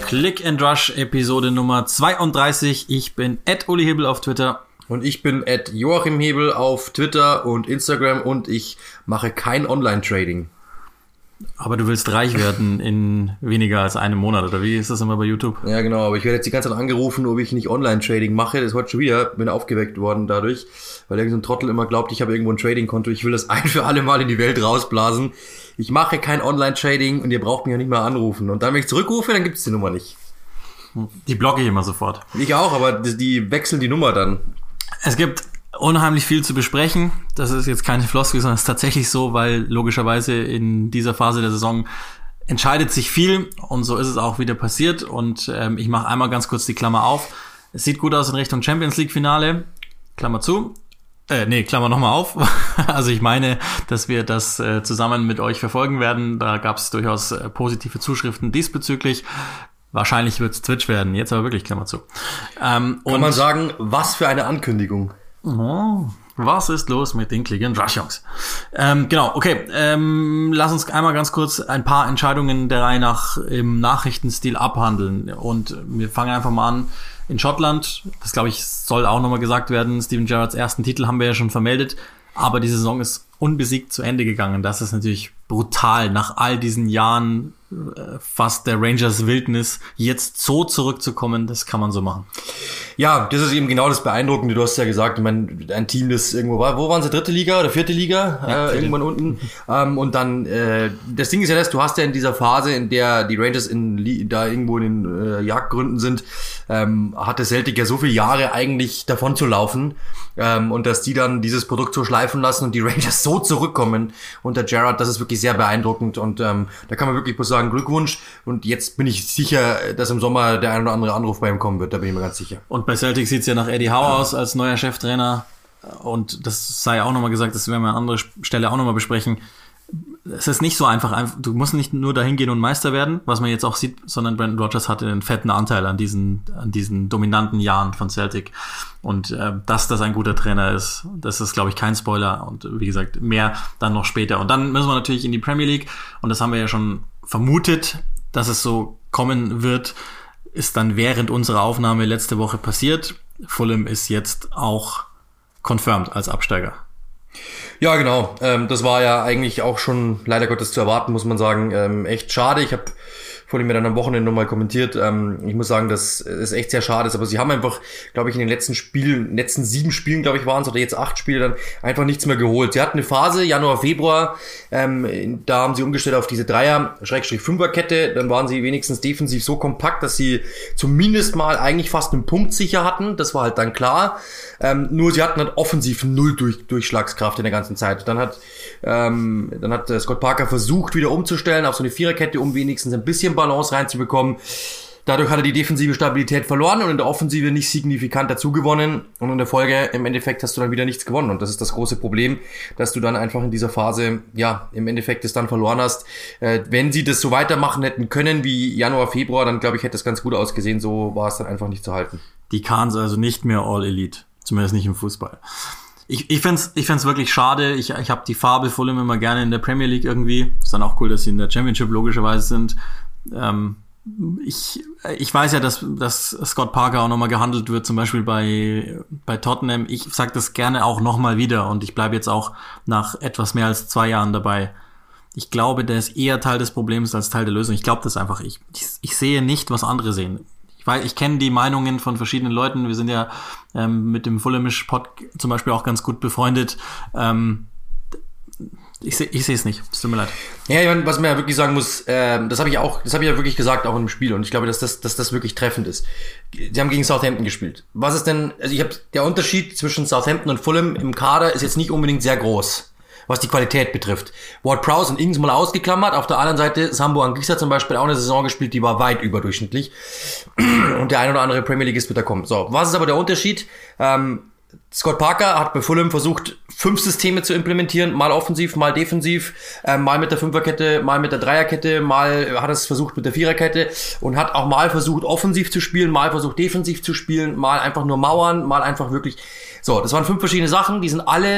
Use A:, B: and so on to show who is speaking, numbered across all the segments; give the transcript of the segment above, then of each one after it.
A: Click and Rush Episode Nummer 32. Ich bin @Uli Hebel auf Twitter.
B: Und ich bin @Joachim Hebel auf Twitter und Instagram und ich mache kein Online-Trading.
A: Aber du willst reich werden in weniger als einem Monat, oder wie ist das immer bei YouTube?
B: Ja, genau, aber ich werde jetzt die ganze Zeit angerufen, ob ich nicht Online-Trading mache. Das ist heute schon wieder, bin aufgeweckt worden dadurch, weil irgend so ein Trottel immer glaubt, ich habe irgendwo ein Trading-Konto. Ich will das ein für alle Mal in die Welt rausblasen. Ich mache kein Online-Trading und ihr braucht mich ja nicht mehr anrufen. Und dann, wenn ich zurückrufe, dann gibt es die Nummer nicht.
A: Die blocke ich immer sofort.
B: Ich auch, aber die wechseln die Nummer dann.
A: Es gibt unheimlich viel zu besprechen. Das ist jetzt keine Floskel, sondern es ist tatsächlich so, weil logischerweise in dieser Phase der Saison entscheidet sich viel und so ist es auch wieder passiert. Und ich mache einmal ganz kurz die Klammer auf. Es sieht gut aus in Richtung Champions League Finale. Klammer zu. Klammer nochmal auf. Also ich meine, dass wir das zusammen mit euch verfolgen werden. Da gab es durchaus positive Zuschriften diesbezüglich. Wahrscheinlich wird es Twitch werden. Jetzt aber wirklich Klammer zu.
B: Kann man sagen, was für eine Ankündigung.
A: Oh, was ist los mit den Click and Rush Jungs? Genau, okay. Lass uns einmal ganz kurz ein paar Entscheidungen der Reihe nach im Nachrichtenstil abhandeln. Und wir fangen einfach mal an. In Schottland, das glaube ich soll auch nochmal gesagt werden, Steven Gerrards ersten Titel haben wir ja schon vermeldet. Aber die Saison ist unbesiegt zu Ende gegangen. Das ist natürlich brutal, nach all diesen Jahren fast der Rangers Wildnis jetzt so zurückzukommen, das kann man so machen.
B: Ja, das ist eben genau das Beeindruckende. Du hast ja gesagt, ich meine, ein Team, das irgendwo war, wo waren sie, 3. Liga oder 4. Liga? Ja, irgendwann unten. Und dann, das Ding ist ja das, du hast ja in dieser Phase, in der die Rangers da irgendwo in den Jagdgründen sind, hatte Celtic ja so viele Jahre eigentlich davon zu laufen. Und dass die dann dieses Produkt so schleifen lassen und die Rangers so zurückkommen unter Gerrard, das ist wirklich sehr beeindruckend. Und da kann man wirklich bloß sagen, Glückwunsch. Und jetzt bin ich sicher, dass im Sommer der ein oder andere Anruf bei ihm kommen wird. Da bin ich mir ganz sicher.
A: Und bei Celtic sieht es ja nach Eddie Howe aus als neuer Cheftrainer. Und das sei auch nochmal gesagt, das werden wir an anderer Stelle auch nochmal besprechen. Es ist nicht so einfach. Du musst nicht nur dahin gehen und Meister werden, was man jetzt auch sieht, sondern Brendan Rodgers hatte einen fetten Anteil an diesen dominanten Jahren von Celtic. Und dass das ein guter Trainer ist, das ist, glaube ich, kein Spoiler. Und wie gesagt, mehr dann noch später. Und dann müssen wir natürlich in die Premier League. Und das haben wir ja schon vermutet, dass es so kommen wird, ist dann während unserer Aufnahme letzte Woche passiert. Fulham ist jetzt auch confirmed als Absteiger.
B: Ja, genau. Das war ja eigentlich auch schon leider Gottes zu erwarten, muss man sagen. Echt schade. Ich habe vorhin mir dann am Wochenende nochmal kommentiert. Ich muss sagen, dass es echt sehr schade ist. Aber sie haben einfach, glaube ich, in den letzten 7 Spielen, glaube ich, waren es, oder jetzt 8 Spiele, dann einfach nichts mehr geholt. Sie hatten eine Phase, Januar, Februar, da haben sie umgestellt auf diese 3er-5er-Kette. Dann waren sie wenigstens defensiv so kompakt, dass sie zumindest mal eigentlich fast einen Punkt sicher hatten. Das war halt dann klar. Nur sie hatten halt offensiv null Durchschlagskraft in der ganzen Zeit. Dann hat Scott Parker versucht, wieder umzustellen auf so eine Viererkette, um wenigstens ein bisschen Balance reinzubekommen. Dadurch hat er die defensive Stabilität verloren und in der Offensive nicht signifikant dazu gewonnen. Und in der Folge, im Endeffekt, hast du dann wieder nichts gewonnen. Und das ist das große Problem, dass du dann einfach in dieser Phase, ja, im Endeffekt es dann verloren hast. Wenn sie das so weitermachen hätten können wie Januar, Februar, dann glaube ich, hätte das ganz gut ausgesehen. So war es dann einfach nicht zu halten.
A: Die Kahns also nicht mehr All-Elite. Zumindest nicht im Fußball. Ich find's wirklich schade. Ich habe die Farbe Fulham immer gerne in der Premier League irgendwie. Ist dann auch cool, dass sie in der Championship logischerweise sind. Ich weiß ja, dass Scott Parker auch nochmal gehandelt wird, zum Beispiel bei Tottenham. Ich sage das gerne auch nochmal wieder und ich bleibe jetzt auch nach etwas mehr als 2 Jahren dabei. Ich glaube, der ist eher Teil des Problems als Teil der Lösung. Ich glaube das einfach. Ich sehe nicht, was andere sehen. Ich kenne die Meinungen von verschiedenen Leuten. Wir sind ja mit dem Fulhamish-Pod zum Beispiel auch ganz gut befreundet. Ich sehe es nicht. Es tut mir leid.
B: Ja, ich meine, was man ja wirklich sagen muss, das habe ich ja wirklich gesagt, auch im Spiel. Und ich glaube, dass das wirklich treffend ist. Sie haben gegen Southampton gespielt. Was ist denn, also der Unterschied zwischen Southampton und Fulham im Kader ist jetzt nicht unbedingt sehr groß, was die Qualität betrifft. Ward-Prowse und Ings mal ausgeklammert. Auf der anderen Seite, Sambo Anguissa zum Beispiel auch eine Saison gespielt, die war weit überdurchschnittlich. Und der ein oder andere Premier Leaguist wird da kommen. So, was ist aber der Unterschied? Scott Parker hat bei Fulham versucht, 5 Systeme zu implementieren, mal offensiv, mal defensiv, mal mit der 5er-Kette, mal mit der 3er-Kette, mal hat er es versucht mit der 4er-Kette und hat auch mal versucht, offensiv zu spielen, mal versucht, defensiv zu spielen, mal einfach nur mauern, mal einfach wirklich... So, das waren 5 verschiedene Sachen, die sind alle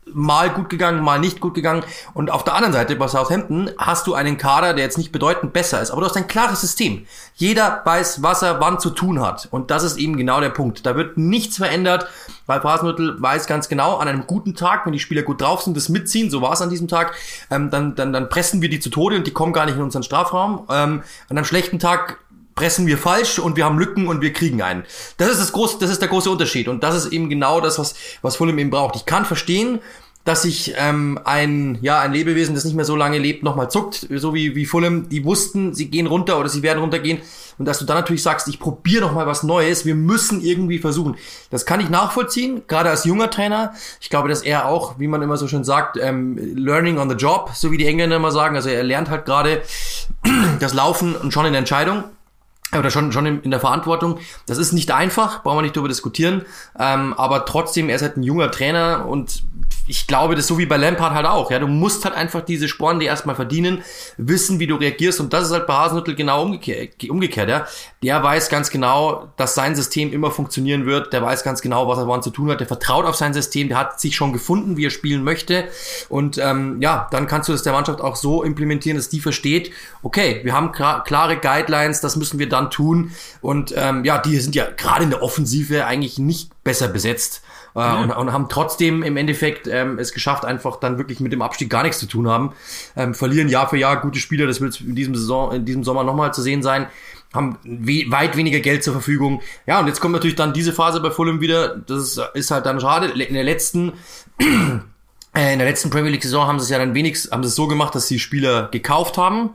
B: mal gut gegangen, mal nicht gut gegangen. Und auf der anderen Seite bei Southampton hast du einen Kader, der jetzt nicht bedeutend besser ist, aber du hast ein klares System. Jeder weiß, was er wann zu tun hat. Und das ist eben genau der Punkt. Da wird nichts verändert, weil Hasenhüttl weiß ganz genau, an einem guten Tag, wenn die Spieler gut drauf sind, das mitziehen, so war es an diesem Tag, dann pressen wir die zu Tode und die kommen gar nicht in unseren Strafraum. An einem schlechten Tag pressen wir falsch und wir haben Lücken und wir kriegen einen. Das ist der große Unterschied und das ist eben genau das, was Fulham eben braucht. Ich kann verstehen, dass sich ein Lebewesen, das nicht mehr so lange lebt, nochmal zuckt, so wie Fulham, die wussten, sie gehen runter oder sie werden runtergehen und dass du dann natürlich sagst, ich probiere nochmal was Neues, wir müssen irgendwie versuchen. Das kann ich nachvollziehen, gerade als junger Trainer. Ich glaube, dass er auch, wie man immer so schön sagt, learning on the job, so wie die Engländer immer sagen, also er lernt halt gerade das Laufen und schon in der Entscheidung. Oder schon in der Verantwortung. Das ist nicht einfach, brauchen wir nicht darüber diskutieren. Aber trotzdem, er ist halt ein junger Trainer und ich glaube, das ist so wie bei Lampard halt auch. Ja, du musst halt einfach diese Sporen, die erstmal verdienen, wissen, wie du reagierst. Und das ist halt bei Hasenhüttl genau umgekehrt. Ja. Der weiß ganz genau, dass sein System immer funktionieren wird. Der weiß ganz genau, was er wann zu tun hat. Der vertraut auf sein System. Der hat sich schon gefunden, wie er spielen möchte. Und dann kannst du das der Mannschaft auch so implementieren, dass die versteht, okay, wir haben klare Guidelines, das müssen wir dann tun. Und die sind ja gerade in der Offensive eigentlich nicht besser besetzt. Und haben trotzdem im Endeffekt es geschafft, einfach dann wirklich mit dem Abstieg gar nichts zu tun haben. Verlieren Jahr für Jahr gute Spieler, das wird in diesem Sommer nochmal zu sehen sein. Haben weit weniger Geld zur Verfügung. Ja, und jetzt kommt natürlich dann diese Phase bei Fulham wieder. Das ist halt dann schade. In der letzten Premier League Saison haben sie es ja dann haben sie es so gemacht, dass sie Spieler gekauft haben.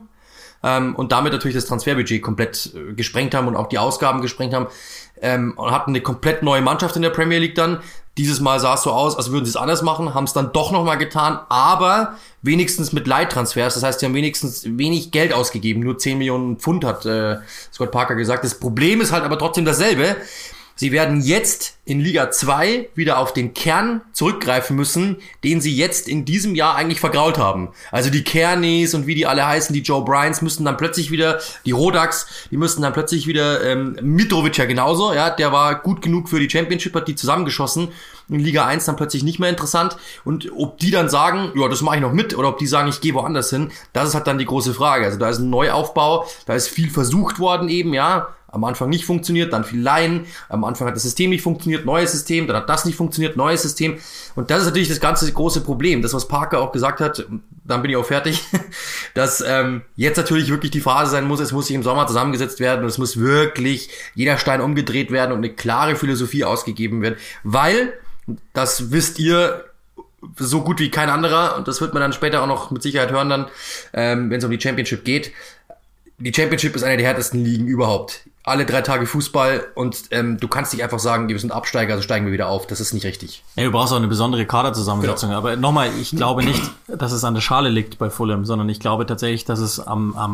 B: Und damit natürlich das Transferbudget komplett gesprengt haben und auch die Ausgaben gesprengt haben. Und hatten eine komplett neue Mannschaft in der Premier League dann. Dieses Mal sah es so aus, als würden sie es anders machen, haben es dann doch nochmal getan, aber wenigstens mit Leihtransfers. Das heißt, sie haben wenigstens wenig Geld ausgegeben. Nur 10 Millionen Pfund hat Scott Parker gesagt. Das Problem ist halt aber trotzdem dasselbe. Sie werden jetzt in Liga 2 wieder auf den Kern zurückgreifen müssen, den sie jetzt in diesem Jahr eigentlich vergrault haben. Also die Kernis und wie die alle heißen, die Joe Bryans müssten dann plötzlich wieder, die Rodaks, die müssten dann plötzlich wieder, Mitrovic ja genauso, ja, der war gut genug für die Championship, hat die zusammengeschossen. In Liga 1 dann plötzlich nicht mehr interessant. Und ob die dann sagen, ja, das mache ich noch mit, oder ob die sagen, ich gehe woanders hin, das ist halt dann die große Frage. Also da ist ein Neuaufbau, da ist viel versucht worden eben, ja. Am Anfang nicht funktioniert, dann viel Leihen. Am Anfang hat das System nicht funktioniert, neues System. Dann hat das nicht funktioniert, neues System. Und das ist natürlich das ganze große Problem. Das, was Parker auch gesagt hat, dann bin ich auch fertig, dass jetzt natürlich wirklich die Phase sein muss, es muss sich im Sommer zusammengesetzt werden und es muss wirklich jeder Stein umgedreht werden und eine klare Philosophie ausgegeben werden. Weil, das wisst ihr so gut wie kein anderer, und das wird man dann später auch noch mit Sicherheit hören dann, wenn es um die Championship geht. Die Championship ist eine der härtesten Ligen überhaupt. Alle 3 Tage Fußball und du kannst nicht einfach sagen, wir sind Absteiger, also steigen wir wieder auf. Das ist nicht richtig.
A: Ja, du brauchst auch eine besondere Kaderzusammensetzung. Genau. Aber nochmal, ich glaube nicht, dass es an der Schale liegt bei Fulham, sondern ich glaube tatsächlich, dass es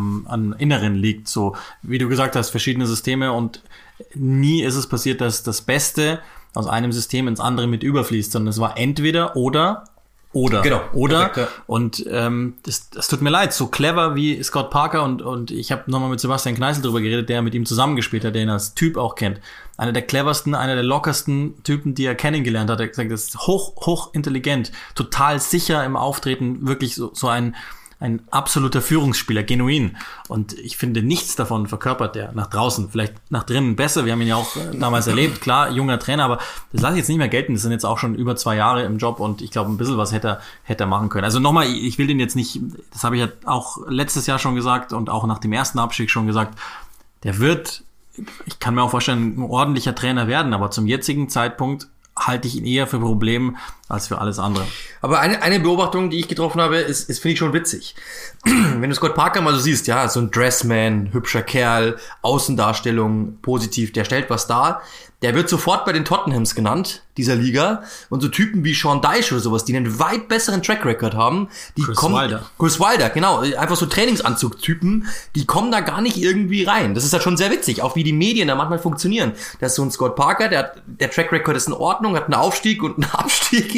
A: am Inneren liegt. So, wie du gesagt hast, verschiedene Systeme und nie ist es passiert, dass das Beste aus einem System ins andere mit überfließt, sondern es war entweder oder. Genau. Perfekt, ja. Und das tut mir leid, so clever wie Scott Parker und ich habe nochmal mit Sebastian Kneißl drüber geredet, der mit ihm zusammengespielt hat, der ihn als Typ auch kennt. Einer der cleversten, einer der lockersten Typen, die er kennengelernt hat. Er hat gesagt, das ist hoch intelligent, total sicher im Auftreten, wirklich so ein absoluter Führungsspieler, genuin. Und ich finde, nichts davon verkörpert er nach draußen, vielleicht nach drinnen besser. Wir haben ihn ja auch damals erlebt, klar, junger Trainer, aber das lasse ich jetzt nicht mehr gelten. Das sind jetzt auch schon über 2 Jahre im Job und ich glaube, ein bisschen was hätte er machen können. Also nochmal, ich will den jetzt nicht, das habe ich ja auch letztes Jahr schon gesagt und auch nach dem ersten Abstieg schon gesagt, der wird, ich kann mir auch vorstellen, ein ordentlicher Trainer werden, aber zum jetzigen Zeitpunkt halte ich ihn eher für Problem als für alles andere.
B: Aber eine Beobachtung, die ich getroffen habe, ist finde ich schon witzig. Wenn du Scott Parker mal so siehst, ja, so ein Dressman, hübscher Kerl, Außendarstellung, positiv, der stellt was dar. Der wird sofort bei den Tottenhams genannt, dieser Liga. Und so Typen wie Sean Dyche oder sowas, die einen weit besseren Track Record haben, die Chris Wilder, genau. Einfach so Trainingsanzug-Typen, die kommen da gar nicht irgendwie rein. Das ist halt schon sehr witzig, auch wie die Medien da manchmal funktionieren. Da ist so ein Scott Parker, der Track Record ist in Ordnung, hat einen Aufstieg und einen Abstieg,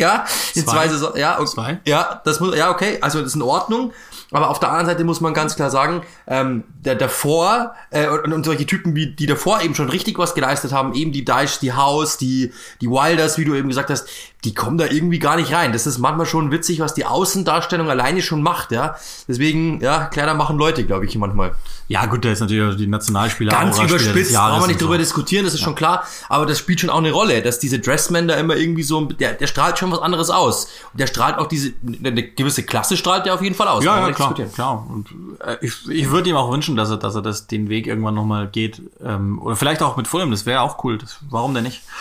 B: ja. In 2 Saisons, ja. Okay.
A: 2?
B: Ja, das muss, ja, okay. Also, das ist in Ordnung. Aber auf der anderen Seite muss man ganz klar sagen, der davor, und solche Typen, wie die davor eben schon richtig was geleistet haben, eben die Dyche, die House, die Wilders, wie du eben gesagt hast, die kommen da irgendwie gar nicht rein. Das ist manchmal schon witzig, was die Außendarstellung alleine schon macht, ja. Deswegen, ja, Kleider machen Leute, glaube ich, manchmal.
A: Ja, gut, da ist natürlich die Nationalspieler.
B: Ganz überspitzt, brauchen wir nicht drüber
A: so
B: diskutieren, das ist schon klar. Aber das spielt schon auch eine Rolle, dass diese Dressmen da immer irgendwie so, der strahlt schon was anderes aus. Und der strahlt auch eine gewisse Klasse strahlt der auf jeden Fall aus.
A: Ja, klar. Und ich würde ihm auch wünschen, dass er den Weg irgendwann nochmal geht. Oder vielleicht auch mit Fulham, das wäre auch cool. Warum denn nicht?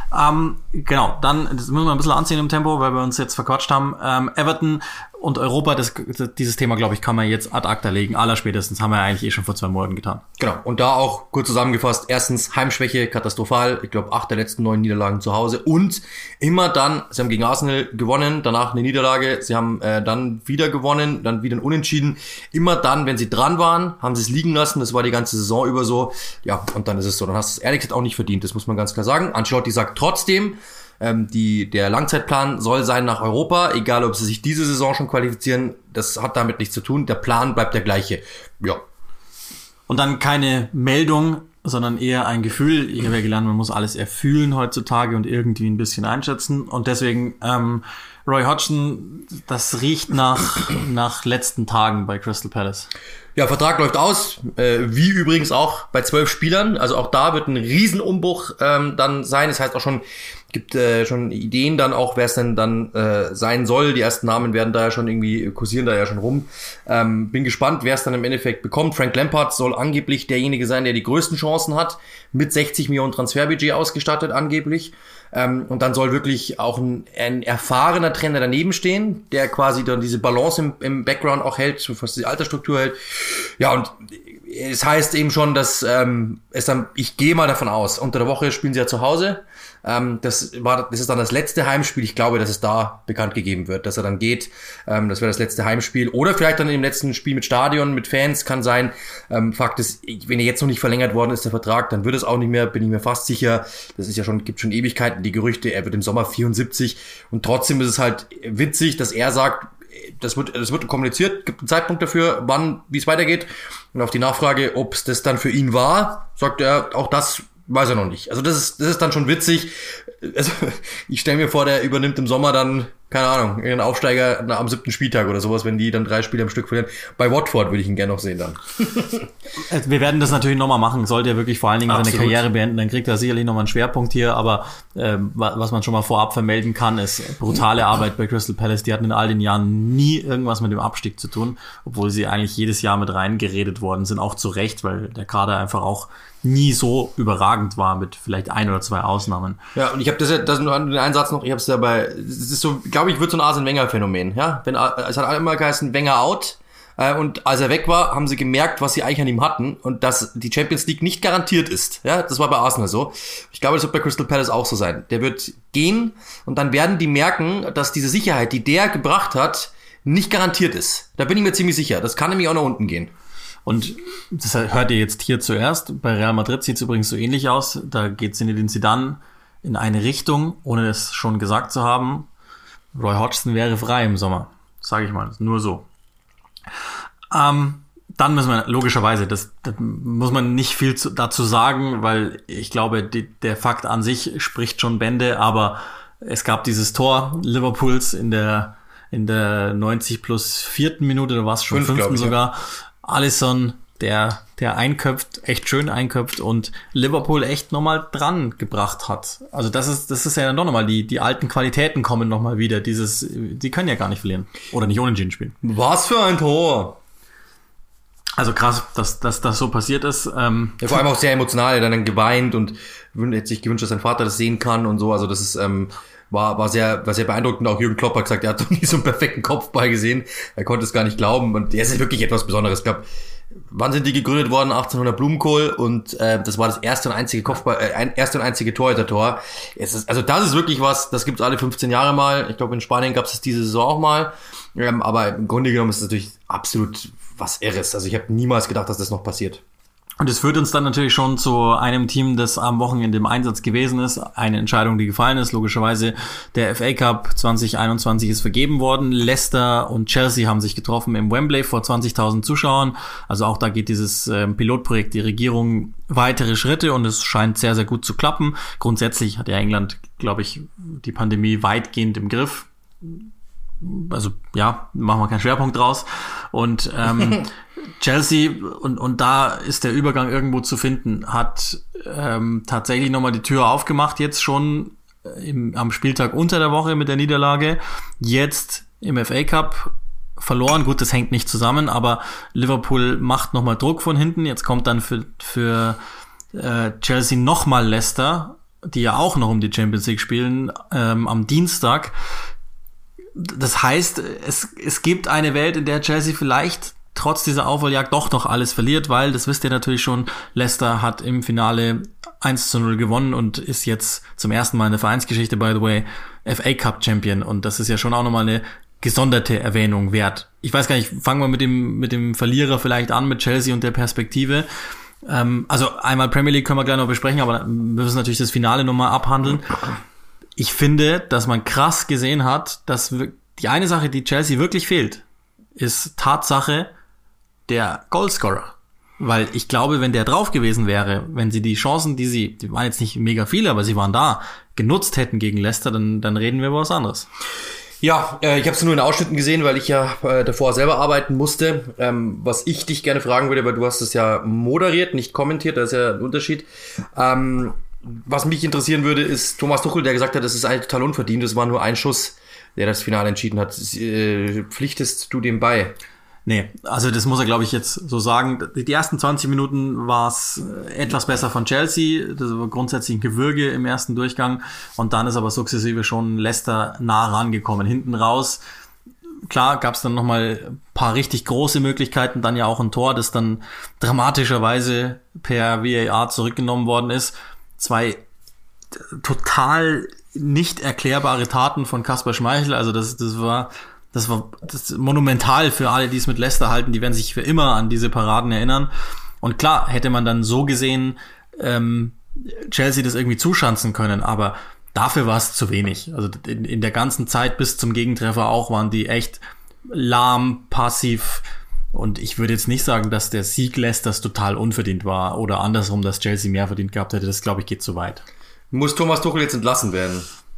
A: Genau, dann das müssen wir ein bisschen anziehen im Tempo, weil wir uns jetzt verquatscht haben. Everton und Europa, dieses Thema, glaube ich, kann man jetzt ad acta legen. Allerspätestens haben wir eigentlich schon vor 2 Monaten getan.
B: Genau, und da auch kurz zusammengefasst. Erstens, Heimschwäche, katastrophal. Ich glaube, 8 der letzten 9 Niederlagen zu Hause. Und immer dann, sie haben gegen Arsenal gewonnen, danach eine Niederlage. Sie haben dann wieder gewonnen, dann wieder ein Unentschieden. Immer dann, wenn sie dran waren, haben sie es liegen lassen. Das war die ganze Saison über so. Ja, und dann ist es so. Dann hast du es ehrlich gesagt auch nicht verdient. Das muss man ganz klar sagen. Ancelotti sagt trotzdem, der Langzeitplan soll sein nach Europa, egal ob sie sich diese Saison schon qualifizieren, das hat damit nichts zu tun, der Plan bleibt der gleiche. Ja.
A: Und dann keine Meldung, sondern eher ein Gefühl. Ich habe ja gelernt, man muss alles erfühlen heutzutage und irgendwie ein bisschen einschätzen. Und deswegen, Roy Hodgson, das riecht nach letzten Tagen bei Crystal Palace.
B: Ja, Vertrag läuft aus, wie übrigens auch bei 12 Spielern. Also auch da wird ein Riesenumbruch dann sein. Das heißt auch schon, gibt schon Ideen dann auch, wer es denn dann sein soll. Die ersten Namen werden da ja schon irgendwie, kursieren da ja schon rum. Bin gespannt, wer es dann im Endeffekt bekommt. Frank Lampard soll angeblich derjenige sein, der die größten Chancen hat. Mit 60 Millionen Transferbudget ausgestattet angeblich. Und dann soll wirklich auch ein erfahrener Trainer daneben stehen, der quasi dann diese Balance im Background auch hält, was die Altersstruktur hält. Ja, und es heißt eben schon, dass ich gehe mal davon aus, unter der Woche spielen sie ja zu Hause. Das ist dann das letzte Heimspiel. Ich glaube, dass es da bekannt gegeben wird, dass er dann geht. Das wäre das letzte Heimspiel. Oder vielleicht dann im letzten Spiel mit Stadion, mit Fans, kann sein. Fakt ist, wenn er jetzt noch nicht verlängert worden ist, der Vertrag, dann wird es auch nicht mehr, bin ich mir fast sicher. Das ist ja schon, gibt schon Ewigkeiten, die Gerüchte, er wird im Sommer 74. Und trotzdem ist es halt witzig, dass er sagt, das wird kommuniziert, gibt einen Zeitpunkt dafür, wie es weitergeht. Und auf die Nachfrage, ob es das dann für ihn war, sagt er, auch das weiß er noch nicht. Also das ist dann schon witzig. Also ich stelle mir vor, der übernimmt im Sommer dann, keine Ahnung, einen Aufsteiger am 7. Spieltag oder sowas, wenn die dann 3 Spiele am Stück verlieren. Bei Watford würde ich ihn gerne noch sehen dann.
A: Wir werden das natürlich nochmal machen. Sollte er wirklich vor allen Dingen seine Karriere beenden, dann kriegt er sicherlich nochmal einen Schwerpunkt hier. Aber was man schon mal vorab vermelden kann, ist brutale Arbeit bei Crystal Palace. Die hatten in all den Jahren nie irgendwas mit dem Abstieg zu tun, obwohl sie eigentlich jedes Jahr mit reingeredet worden sind, auch zu Recht, weil der Kader einfach auch nie so überragend war, mit vielleicht 1 oder 2 Ausnahmen.
B: Ja, und ich habe das nur einen Einsatz noch, ich habe es dabei, es ist so, glaube ich, wird so ein Arsene-Wenger-Phänomen, ja, es hat immer geheißen, Wenger out, und als er weg war, haben sie gemerkt, was sie eigentlich an ihm hatten und dass die Champions League nicht garantiert ist, ja, das war bei Arsenal so. Ich glaube, das wird bei Crystal Palace auch so sein. Der wird gehen und dann werden die merken, dass diese Sicherheit, die der gebracht hat, nicht garantiert ist. Da bin ich mir ziemlich sicher, das kann nämlich auch nach unten gehen.
A: Und das hört ihr jetzt hier zuerst. Bei Real Madrid sieht es übrigens so ähnlich aus. Da geht Zinedine Zidane in eine Richtung, ohne es schon gesagt zu haben. Roy Hodgson wäre frei im Sommer. Sage ich mal, nur so. Dann müssen wir logischerweise, das muss man nicht viel dazu sagen, weil ich glaube, der Fakt an sich spricht schon Bände, aber es gab dieses Tor Liverpools in der 90+4. Minute, da war es schon 5. sogar. Ja. Alisson, der einköpft, echt schön einköpft und Liverpool echt nochmal dran gebracht hat. Also das ist ja dann doch nochmal, die alten Qualitäten kommen nochmal wieder. Die können ja gar nicht verlieren. Oder nicht unentschieden spielen.
B: Was für ein Tor!
A: Also krass, dass das so passiert ist.
B: Ja, vor allem auch sehr emotional, er hat dann geweint und hätte sich gewünscht, dass sein Vater das sehen kann und so. Also das ist, war sehr beeindruckend. Auch Jürgen Klopp hat gesagt, er hat noch nie so einen perfekten Kopfball gesehen. Er konnte es gar nicht glauben. Und er ist wirklich etwas Besonderes. Ich glaube, wann sind die gegründet worden? 1800 Blumenkohl. Und das war das erste und einzige Torhüter-Tor. Also das ist wirklich was, das gibt's alle 15 Jahre mal. Ich glaube, in Spanien gab's es diese Saison auch mal. Aber im Grunde genommen ist es natürlich absolut was Irres. Also ich habe niemals gedacht, dass das noch passiert.
A: Und es führt uns dann natürlich schon zu einem Team, das am Wochenende im Einsatz gewesen ist. Eine Entscheidung, die gefallen ist. Logischerweise, der FA Cup 2021 ist vergeben worden. Leicester und Chelsea haben sich getroffen im Wembley vor 20.000 Zuschauern. Also auch da geht dieses Pilotprojekt, die Regierung, weitere Schritte und es scheint sehr, sehr gut zu klappen. Grundsätzlich hat ja England, glaube ich, die Pandemie weitgehend im Griff. Also ja, machen wir keinen Schwerpunkt draus. Und Chelsea, und da ist der Übergang irgendwo zu finden, hat tatsächlich nochmal die Tür aufgemacht, jetzt schon am Spieltag unter der Woche mit der Niederlage, jetzt im FA Cup verloren. Gut, das hängt nicht zusammen, aber Liverpool macht nochmal Druck von hinten. Jetzt kommt dann für Chelsea nochmal Leicester, die ja auch noch um die Champions League spielen, am Dienstag. Das heißt, es gibt eine Welt, in der Chelsea vielleicht trotz dieser Aufholjagd doch noch alles verliert, weil, das wisst ihr natürlich schon, Leicester hat im Finale 1-0 gewonnen und ist jetzt zum ersten Mal in der Vereinsgeschichte, by the way, FA Cup Champion. Und das ist ja schon auch nochmal eine gesonderte Erwähnung wert. Ich weiß gar nicht, fangen wir mit dem Verlierer vielleicht an, mit Chelsea und der Perspektive. Also einmal Premier League können wir gleich noch besprechen, aber wir müssen natürlich das Finale nochmal abhandeln. Ich finde, dass man krass gesehen hat, dass die eine Sache, die Chelsea wirklich fehlt, ist Tatsache der Goalscorer. Weil ich glaube, wenn der drauf gewesen wäre, wenn sie die Chancen, die waren jetzt nicht mega viele, aber sie waren da, genutzt hätten gegen Leicester, dann reden wir über was anderes.
B: Ja, ich habe es nur in Ausschnitten gesehen, weil ich ja davor selber arbeiten musste. Was ich dich gerne fragen würde, weil du hast es ja moderiert, nicht kommentiert, das ist ja ein Unterschied. Was mich interessieren würde, ist Thomas Tuchel, der gesagt hat, das ist eigentlich total unverdient, es war nur ein Schuss, der das Finale entschieden hat. Pflichtest du dem bei?
A: Nee, also das muss er, glaube ich, jetzt so sagen. Die ersten 20 Minuten war es etwas besser von Chelsea. Das war grundsätzlich ein Gewürge im ersten Durchgang. Und dann ist aber sukzessive schon Leicester nah rangekommen. Hinten raus, klar, gab es dann nochmal ein paar richtig große Möglichkeiten. Dann ja auch ein Tor, das dann dramatischerweise per VAR zurückgenommen worden ist. 2 total nicht erklärbare Taten von Kasper Schmeichel. Also das war monumental für alle, die es mit Leicester halten. Die werden sich für immer an diese Paraden erinnern. Und klar, hätte man dann so gesehen Chelsea das irgendwie zuschanzen können, aber dafür war es zu wenig. Also in der ganzen Zeit bis zum Gegentreffer auch waren die echt lahm, passiv. Und ich würde jetzt nicht sagen, dass der Sieg Leicesters total unverdient war oder andersrum, dass Chelsea mehr verdient gehabt hätte. Das, glaube ich, geht zu weit. Muss Thomas Tuchel jetzt entlassen werden?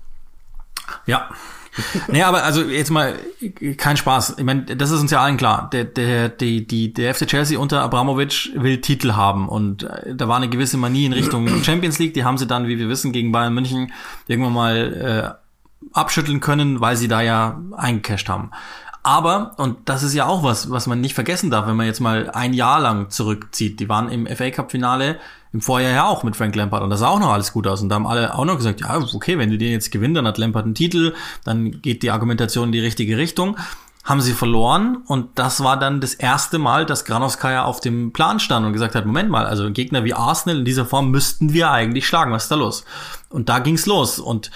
A: Ja. Nee, aber also jetzt mal kein Spaß. Ich meine, das ist uns ja allen klar. Der FC Chelsea unter Abramovich will Titel haben und da war eine gewisse Manie in Richtung Champions League. Die haben sie dann, wie wir wissen, gegen Bayern München irgendwann mal abschütteln können, weil sie da ja eingecasht haben. Aber, und das ist ja auch was man nicht vergessen darf, wenn man jetzt mal ein Jahr lang zurückzieht. Die waren im FA Cup Finale im Vorjahr ja auch mit Frank Lampard und das sah auch noch alles gut aus. Und da haben alle auch noch gesagt, ja, okay, wenn du den jetzt gewinnst, dann hat Lampard einen Titel, dann geht die Argumentation in die richtige Richtung. Haben sie verloren und das war dann das erste Mal, dass Granovskaya auf dem Plan stand und gesagt hat, Moment mal, also Gegner wie Arsenal in dieser Form müssten wir eigentlich schlagen, was ist da los? Und da ging's los und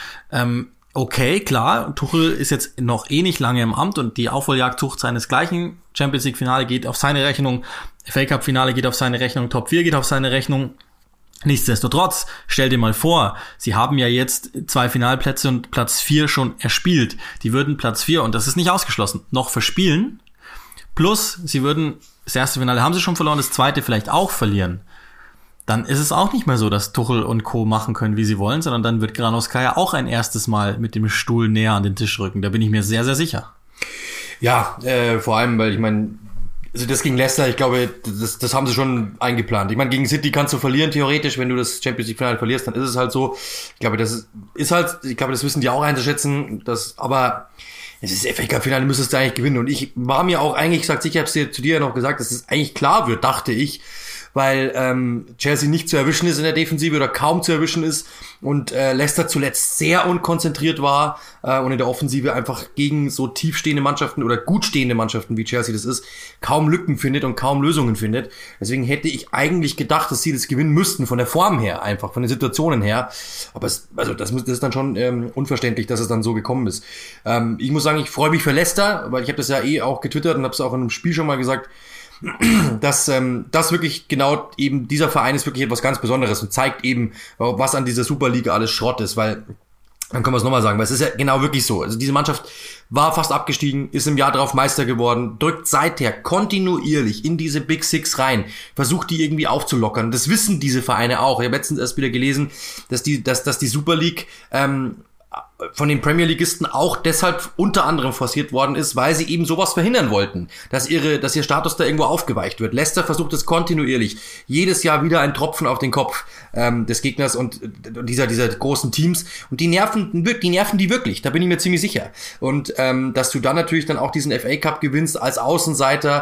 A: okay, klar, Tuchel ist jetzt noch nicht lange im Amt und die Aufholjagd sucht seinesgleichen. Champions League Finale geht auf seine Rechnung, FA Cup Finale geht auf seine Rechnung, Top 4 geht auf seine Rechnung. Nichtsdestotrotz, stell dir mal vor, sie haben ja jetzt 2 Finalplätze und Platz 4 schon erspielt. Die würden Platz 4, und das ist nicht ausgeschlossen, noch verspielen. Plus, sie würden, das erste Finale haben sie schon verloren, das zweite vielleicht auch verlieren. Dann ist es auch nicht mehr so, dass Tuchel und Co. machen können, wie sie wollen, sondern dann wird Granovskaya auch ein erstes Mal mit dem Stuhl näher an den Tisch rücken. Da bin ich mir sehr, sehr sicher. Ja, vor allem, weil ich meine, also das gegen Leicester, ich glaube, das haben sie schon eingeplant. Ich meine, gegen City kannst du verlieren, theoretisch, wenn du das Champions League Finale verlierst, dann ist es halt so. Ich glaube, das wissen die auch einzuschätzen, aber es ist FA Cup Finale, müsstest du eigentlich gewinnen. Und ich war mir auch eigentlich gesagt, ich habe es dir zu dir ja noch gesagt, dass es eigentlich klar wird, dachte ich, weil Chelsea nicht zu erwischen ist in der Defensive oder kaum zu erwischen ist und Leicester zuletzt sehr unkonzentriert war und in der Offensive einfach gegen so tiefstehende Mannschaften oder gut stehende Mannschaften wie Chelsea das ist, kaum Lücken findet und kaum Lösungen findet. Deswegen hätte ich eigentlich gedacht, dass sie das gewinnen müssten, von der Form her einfach, von den Situationen her. Aber das ist dann schon unverständlich, dass es dann so gekommen ist. Ich muss sagen, ich freue mich für Leicester, weil ich habe das ja auch getwittert und habe es auch in einem Spiel schon mal gesagt.
B: dass das wirklich genau eben dieser Verein ist wirklich etwas ganz Besonderes und zeigt eben, was an dieser Superliga alles Schrott ist, weil dann können wir es nochmal sagen, weil es ist ja genau wirklich so. Also diese Mannschaft war fast abgestiegen, ist im Jahr darauf Meister geworden, drückt seither kontinuierlich in diese Big Six rein, versucht die irgendwie aufzulockern. Das wissen diese Vereine auch. Ich habe letztens erst wieder gelesen, dass die Super League von den Premier Leagueisten auch deshalb unter anderem forciert worden ist, weil sie eben sowas verhindern wollten, dass ihr Status da irgendwo aufgeweicht wird. Leicester versucht es kontinuierlich. Jedes Jahr wieder ein Tropfen auf den Kopf des Gegners und dieser großen Teams. Und die nerven die wirklich, da bin ich mir ziemlich sicher. Und dass du dann natürlich dann auch diesen FA Cup gewinnst als Außenseiter,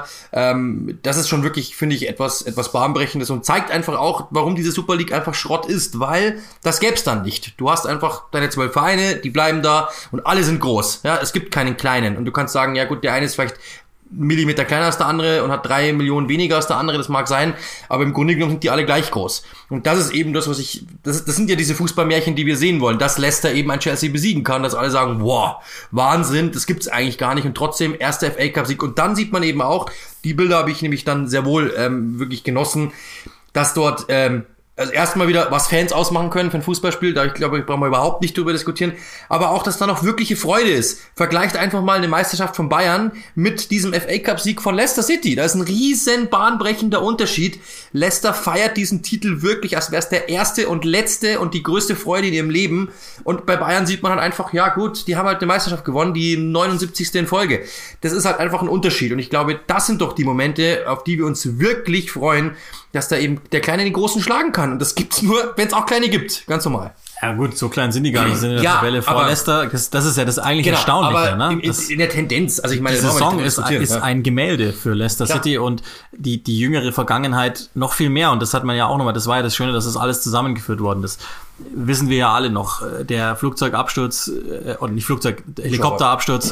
B: das ist schon wirklich, finde ich, etwas Bahnbrechendes und zeigt einfach auch, warum diese Super League einfach Schrott ist, weil das gäb's dann nicht. Du hast einfach deine 12 Vereine, die bleiben da und alle sind groß. Ja, es gibt keinen kleinen. Und du kannst sagen, ja gut, der eine ist vielleicht Millimeter kleiner als der andere und hat 3 Millionen weniger als der andere, das mag sein, aber im Grunde genommen sind die alle gleich groß. Und das ist eben das sind ja diese Fußballmärchen, die wir sehen wollen, dass Leicester eben ein Chelsea besiegen kann, dass alle sagen, wow, Wahnsinn, das gibt's eigentlich gar nicht und trotzdem erster FA Cup Sieg. Und dann sieht man eben auch, die Bilder habe ich nämlich dann sehr wohl wirklich genossen, dass dort also erstmal wieder, was Fans ausmachen können für ein Fußballspiel, da ich glaube, brauchen wir überhaupt nicht drüber diskutieren, aber auch, dass da noch wirkliche Freude ist. Vergleicht einfach mal eine Meisterschaft von Bayern mit diesem FA Cup Sieg von Leicester City. Da ist ein riesen bahnbrechender Unterschied. Leicester feiert diesen Titel wirklich, als wäre es der erste und letzte und die größte Freude in ihrem Leben. Und bei Bayern sieht man halt einfach, ja gut, die haben halt eine Meisterschaft gewonnen, die 79. in Folge. Das ist halt einfach ein Unterschied. Und ich glaube, das sind doch die Momente, auf die wir uns wirklich freuen, dass da eben der Kleine den Großen schlagen kann. Und das gibt's nur, wenn es auch Kleine gibt. Ganz normal.
A: Ja gut, so klein sind die gar nicht, sind in der Tabelle vor Leicester. Das ist ja das eigentlich Erstaunliche.
B: Aber
A: ne?
B: In der Tendenz, also ich meine,
A: die Saison ist ein Gemälde für Leicester City und die jüngere Vergangenheit noch viel mehr. Und das hat man ja auch nochmal, das war ja das Schöne, dass das alles zusammengeführt worden ist. Wissen wir ja alle noch, der Flugzeugabsturz, oder nicht Flugzeug, Helikopterabsturz,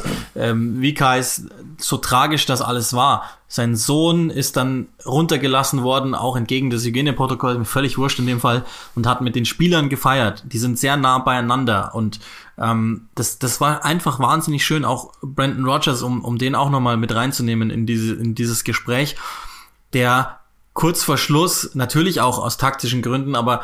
A: Vikais, so tragisch das alles war. Sein Sohn ist dann runtergelassen worden, auch entgegen des Hygieneprotokolls, mir völlig wurscht in dem Fall, und hat mit den Spielern gefeiert. Die sind sehr nah beieinander und das war einfach wahnsinnig schön, auch Brendan Rodgers, um den auch nochmal mit reinzunehmen in dieses Gespräch, der kurz vor Schluss, natürlich auch aus taktischen Gründen, aber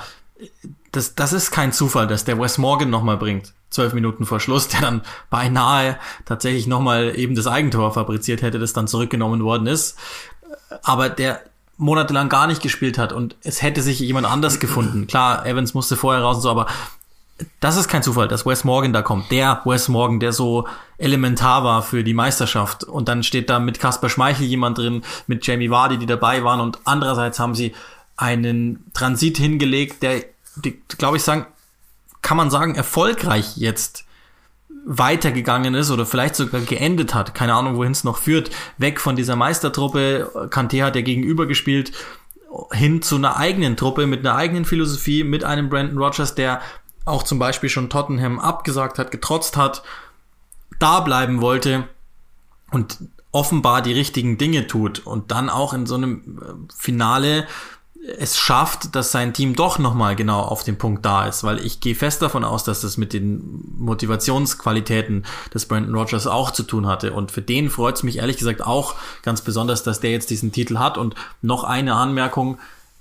A: das ist kein Zufall, dass der Wes Morgan nochmal bringt, 12 Minuten vor Schluss, der dann beinahe tatsächlich nochmal eben das Eigentor fabriziert hätte, das dann zurückgenommen worden ist, aber der monatelang gar nicht gespielt hat und es hätte sich jemand anders gefunden. Klar, Evans musste vorher raus und so, aber das ist kein Zufall, dass Wes Morgan da kommt. Der Wes Morgan, der so elementar war für die Meisterschaft. Und dann steht da mit Kasper Schmeichel jemand drin, mit Jamie Vardy, die dabei waren. Und andererseits haben sie einen Transit hingelegt, der, glaube ich, kann man sagen, erfolgreich jetzt weitergegangen ist oder vielleicht sogar geendet hat. Keine Ahnung, wohin es noch führt. Weg von dieser Meistertruppe. Kanté hat ja gegenüber gespielt, hin zu einer eigenen Truppe mit einer eigenen Philosophie, mit einem Brendan Rodgers, der auch zum Beispiel schon Tottenham abgesagt hat, getrotzt hat, da bleiben wollte und offenbar die richtigen Dinge tut und dann auch in so einem Finale es schafft, dass sein Team doch nochmal genau auf den Punkt da ist, weil ich gehe fest davon aus, dass das mit den Motivationsqualitäten des Brendan Rodgers auch zu tun hatte und für den freut es mich ehrlich gesagt auch ganz besonders, dass der jetzt diesen Titel hat. Und noch eine Anmerkung,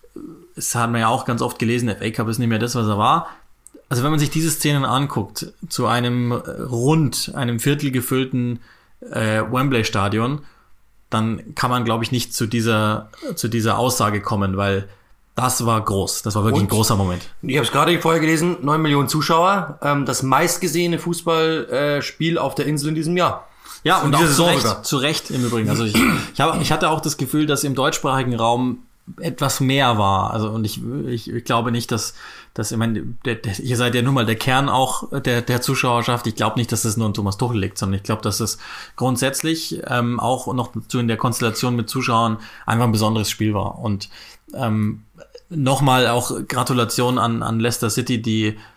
A: es hat man ja auch ganz oft gelesen, der FA Cup ist nicht mehr das, was er war. Also wenn man sich diese Szenen anguckt, zu einem einem viertel gefüllten Wembley-Stadion, dann kann man, glaube ich, nicht zu dieser Aussage kommen, weil das war groß. Das war wirklich ein großer Moment.
B: Ich habe es gerade vorher gelesen, 9 Millionen Zuschauer, das meistgesehene Fußballspiel auf der Insel in diesem Jahr.
A: Ja, und auch zu Recht im Übrigen. Also ich hatte auch das Gefühl, dass im deutschsprachigen Raum etwas mehr war. Also und ich glaube nicht, dass ich meine, ihr seid ja nun mal der Kern auch der Zuschauerschaft. Ich glaube nicht, dass das nur an Thomas Tuchel liegt, sondern ich glaube, dass es grundsätzlich auch noch dazu in der Konstellation mit Zuschauern einfach ein besonderes Spiel war. Und nochmal auch Gratulation an Leicester City, die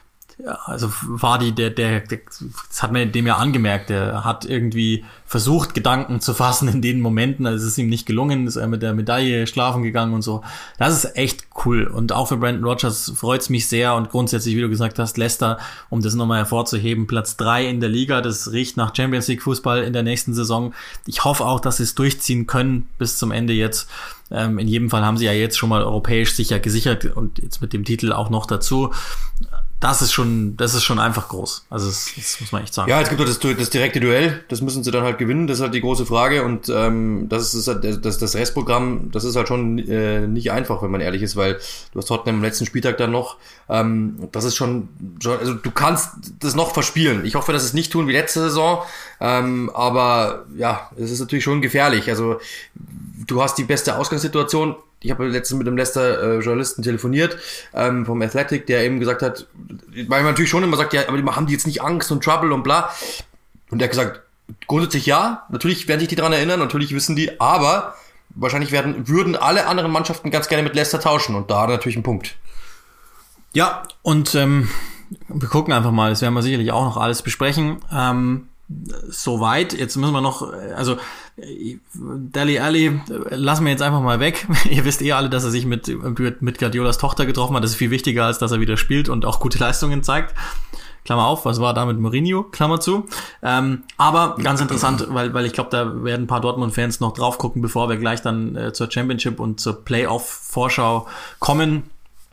A: also Vardy, das hat man dem ja angemerkt, der hat irgendwie versucht, Gedanken zu fassen in den Momenten, also es ist ihm nicht gelungen, ist er mit der Medaille schlafen gegangen und so. Das ist echt cool. Und auch für Brendan Rodgers freut's mich sehr und grundsätzlich, wie du gesagt hast, Leicester, um das nochmal hervorzuheben, Platz 3 in der Liga, das riecht nach Champions League Fußball in der nächsten Saison. Ich hoffe auch, dass sie es durchziehen können bis zum Ende jetzt. In jedem Fall haben sie ja jetzt schon mal europäisch sicher gesichert und jetzt mit dem Titel auch noch dazu. Das ist schon einfach groß. Also das muss man echt sagen.
B: Ja, es gibt doch das direkte Duell, das müssen sie dann halt gewinnen, das ist halt die große Frage und das Restprogramm, das ist halt schon nicht einfach, wenn man ehrlich ist, weil du hast Tottenham am letzten Spieltag dann noch, das ist schon, also du kannst das noch verspielen. Ich hoffe, dass es nicht tun wie letzte Saison, aber ja, es ist natürlich schon gefährlich. Also du hast die beste Ausgangssituation. Ich habe letztens mit einem Leicester-Journalisten telefoniert, vom Athletic, der eben gesagt hat, weil man natürlich schon immer sagt, ja, aber haben die jetzt nicht Angst und Trouble und bla. Und der hat gesagt, grundsätzlich ja, natürlich werden sich die daran erinnern, natürlich wissen die, aber wahrscheinlich würden alle anderen Mannschaften ganz gerne mit Leicester tauschen und da natürlich ein Punkt.
A: Ja, und wir gucken einfach mal, das werden wir sicherlich auch noch alles besprechen. Soweit, jetzt müssen wir noch, also Dele Alli lassen wir jetzt einfach mal weg. Ihr wisst alle, dass er sich mit Guardiolas Tochter getroffen hat. Das ist viel wichtiger, als dass er wieder spielt und auch gute Leistungen zeigt. Klammer auf, was war da mit Mourinho? Klammer zu. Aber ganz interessant, weil ich glaube, da werden ein paar Dortmund-Fans noch drauf gucken, bevor wir gleich dann zur Championship und zur Playoff-Vorschau kommen.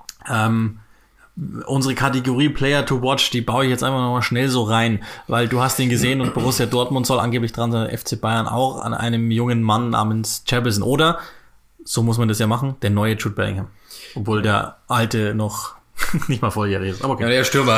A: Unsere Kategorie Player to Watch, die baue ich jetzt einfach nochmal schnell so rein, weil du hast ihn gesehen und Borussia Dortmund soll angeblich dran sein, FC Bayern auch, an einem jungen Mann namens Jefferson. Oder, so muss man das ja machen, der neue Jude Bellingham. Obwohl der alte noch nicht mal volljährig ist. Aber okay.
B: Ja, der Stürmer.